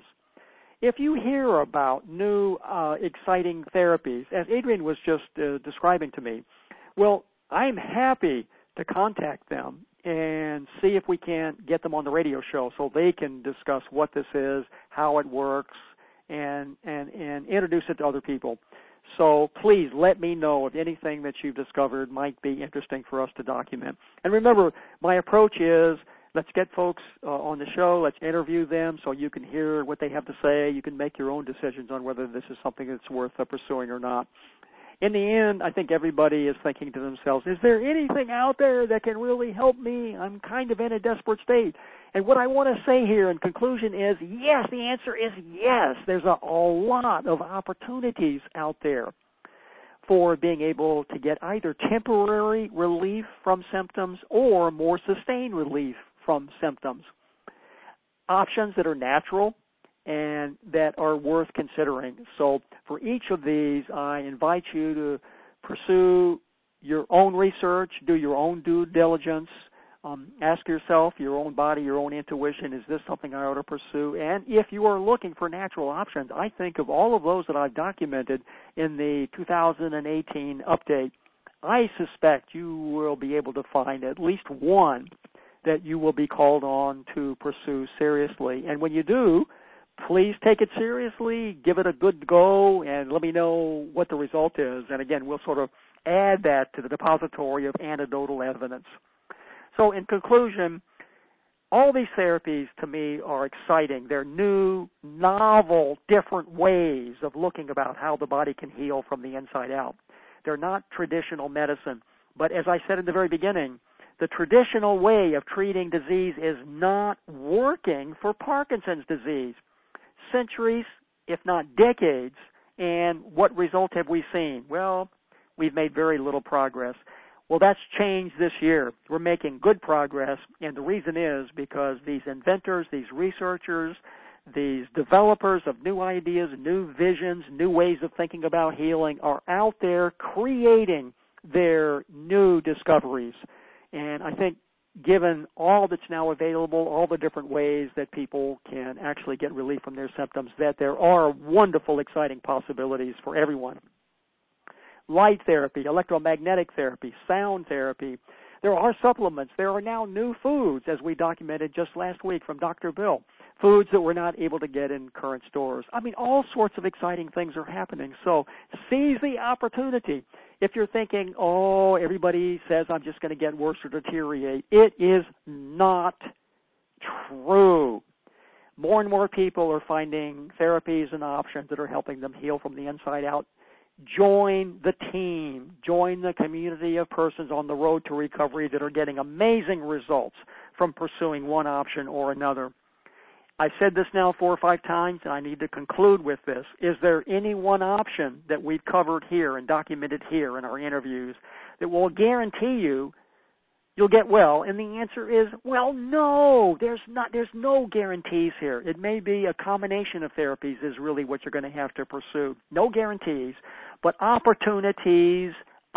if you hear about new, exciting therapies, as Adrian was just describing to me, well, I'm happy to contact them and see if we can get them on the radio show so they can discuss what this is, how it works, and introduce it to other people. So please let me know if anything that you've discovered might be interesting for us to document. And remember, my approach is, let's get folks on the show. Let's interview them so you can hear what they have to say. You can make your own decisions on whether this is something that's worth pursuing or not. In the end, I think everybody is thinking to themselves, is there anything out there that can really help me? I'm kind of in a desperate state. And what I want to say here in conclusion is, yes, the answer is yes. There's a lot of opportunities out there for being able to get either temporary relief from symptoms or more sustained relief from symptoms. Options that are natural and that are worth considering. So for each of these, I invite you to pursue your own research, do your own due diligence, ask yourself, your own body, your own intuition, is this something I ought to pursue? And if you are looking for natural options, I think of all of those that I've documented in the 2018 update, I suspect you will be able to find at least one that you will be called on to pursue seriously. And when you do, please take it seriously, give it a good go, and let me know what the result is. And again, we'll sort of add that to the depository of anecdotal evidence. So in conclusion, all these therapies to me are exciting. They're new, novel, different ways of looking about how the body can heal from the inside out. They're not traditional medicine. But as I said in the very beginning, the traditional way of treating disease is not working for Parkinson's disease. Centuries, if not decades, and what result have we seen? Well, we've made very little progress. Well, that's changed this year. We're making good progress, and the reason is because these inventors, these researchers, These developers of new ideas, new visions, new ways of thinking about healing are out there creating their new discoveries. And I think given all that's now available, all the different ways that people can actually get relief from their symptoms, that there are wonderful, exciting possibilities for everyone. Light therapy, electromagnetic therapy, sound therapy. There are supplements. There are now new foods, as we documented just last week from Dr. Bill, foods that we're not able to get in current stores. I mean, all sorts of exciting things are happening. So seize the opportunity. If you're thinking, oh, everybody says I'm just going to get worse or deteriorate, it is not true. More and more people are finding therapies and options that are helping them heal from the inside out. Join the team. Join the community of persons on the road to recovery that are getting amazing results from pursuing one option or another. I've said this now 4 or 5 times, and I need to conclude with this. Is there any one option that we've covered here and documented here in our interviews that will guarantee you'll get well? And the answer is, well, no. There's no guarantees here. It may be a combination of therapies is really what you're going to have to pursue. No guarantees, but opportunities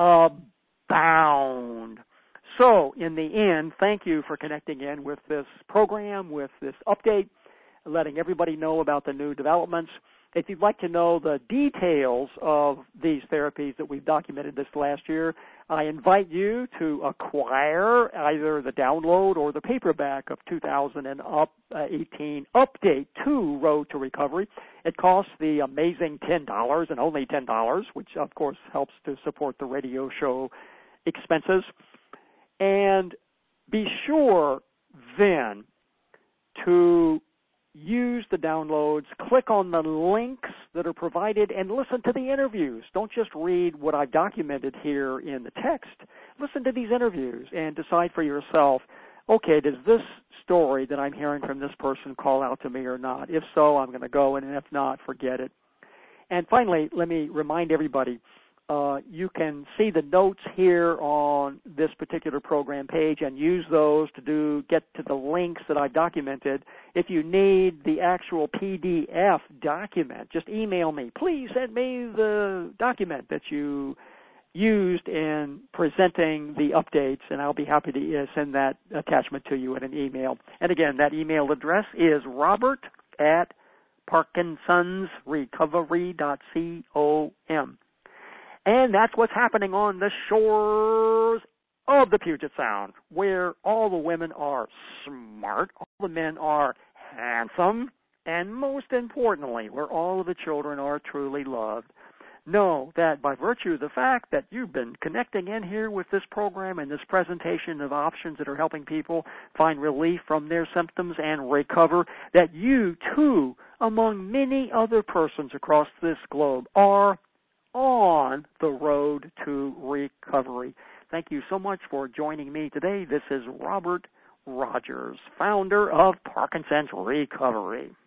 abound. So, in the end, thank you for connecting in with this program, with this update, letting everybody know about the new developments. If you'd like to know the details of these therapies that we've documented this last year, I invite you to acquire either the download or the paperback of 2018 Update to Road to Recovery. It costs the amazing $10 and only $10, which of course helps to support the radio show expenses. And be sure then to use the downloads, click on the links that are provided, and listen to the interviews. Don't just read what I've documented here in the text. Listen to these interviews and decide for yourself, okay, does this story that I'm hearing from this person call out to me or not? If so, I'm going to go, and if not, forget it. And finally, let me remind everybody, you can see the notes here on this particular program page and use those to get to the links that I've documented. If you need the actual PDF document, just email me. Please send me the document that you used in presenting the updates, and I'll be happy to send that attachment to you in an email. And again, that email address is robert@parkinsonsrecovery.com. And that's what's happening on the shores of the Puget Sound, where all the women are smart, all the men are handsome, and most importantly, where all of the children are truly loved. Know that by virtue of the fact that you've been connecting in here with this program and this presentation of options that are helping people find relief from their symptoms and recover, that you too, among many other persons across this globe, are on the road to recovery. Thank you so much for joining me today. This is Robert Rogers, founder of Parkinson's Recovery.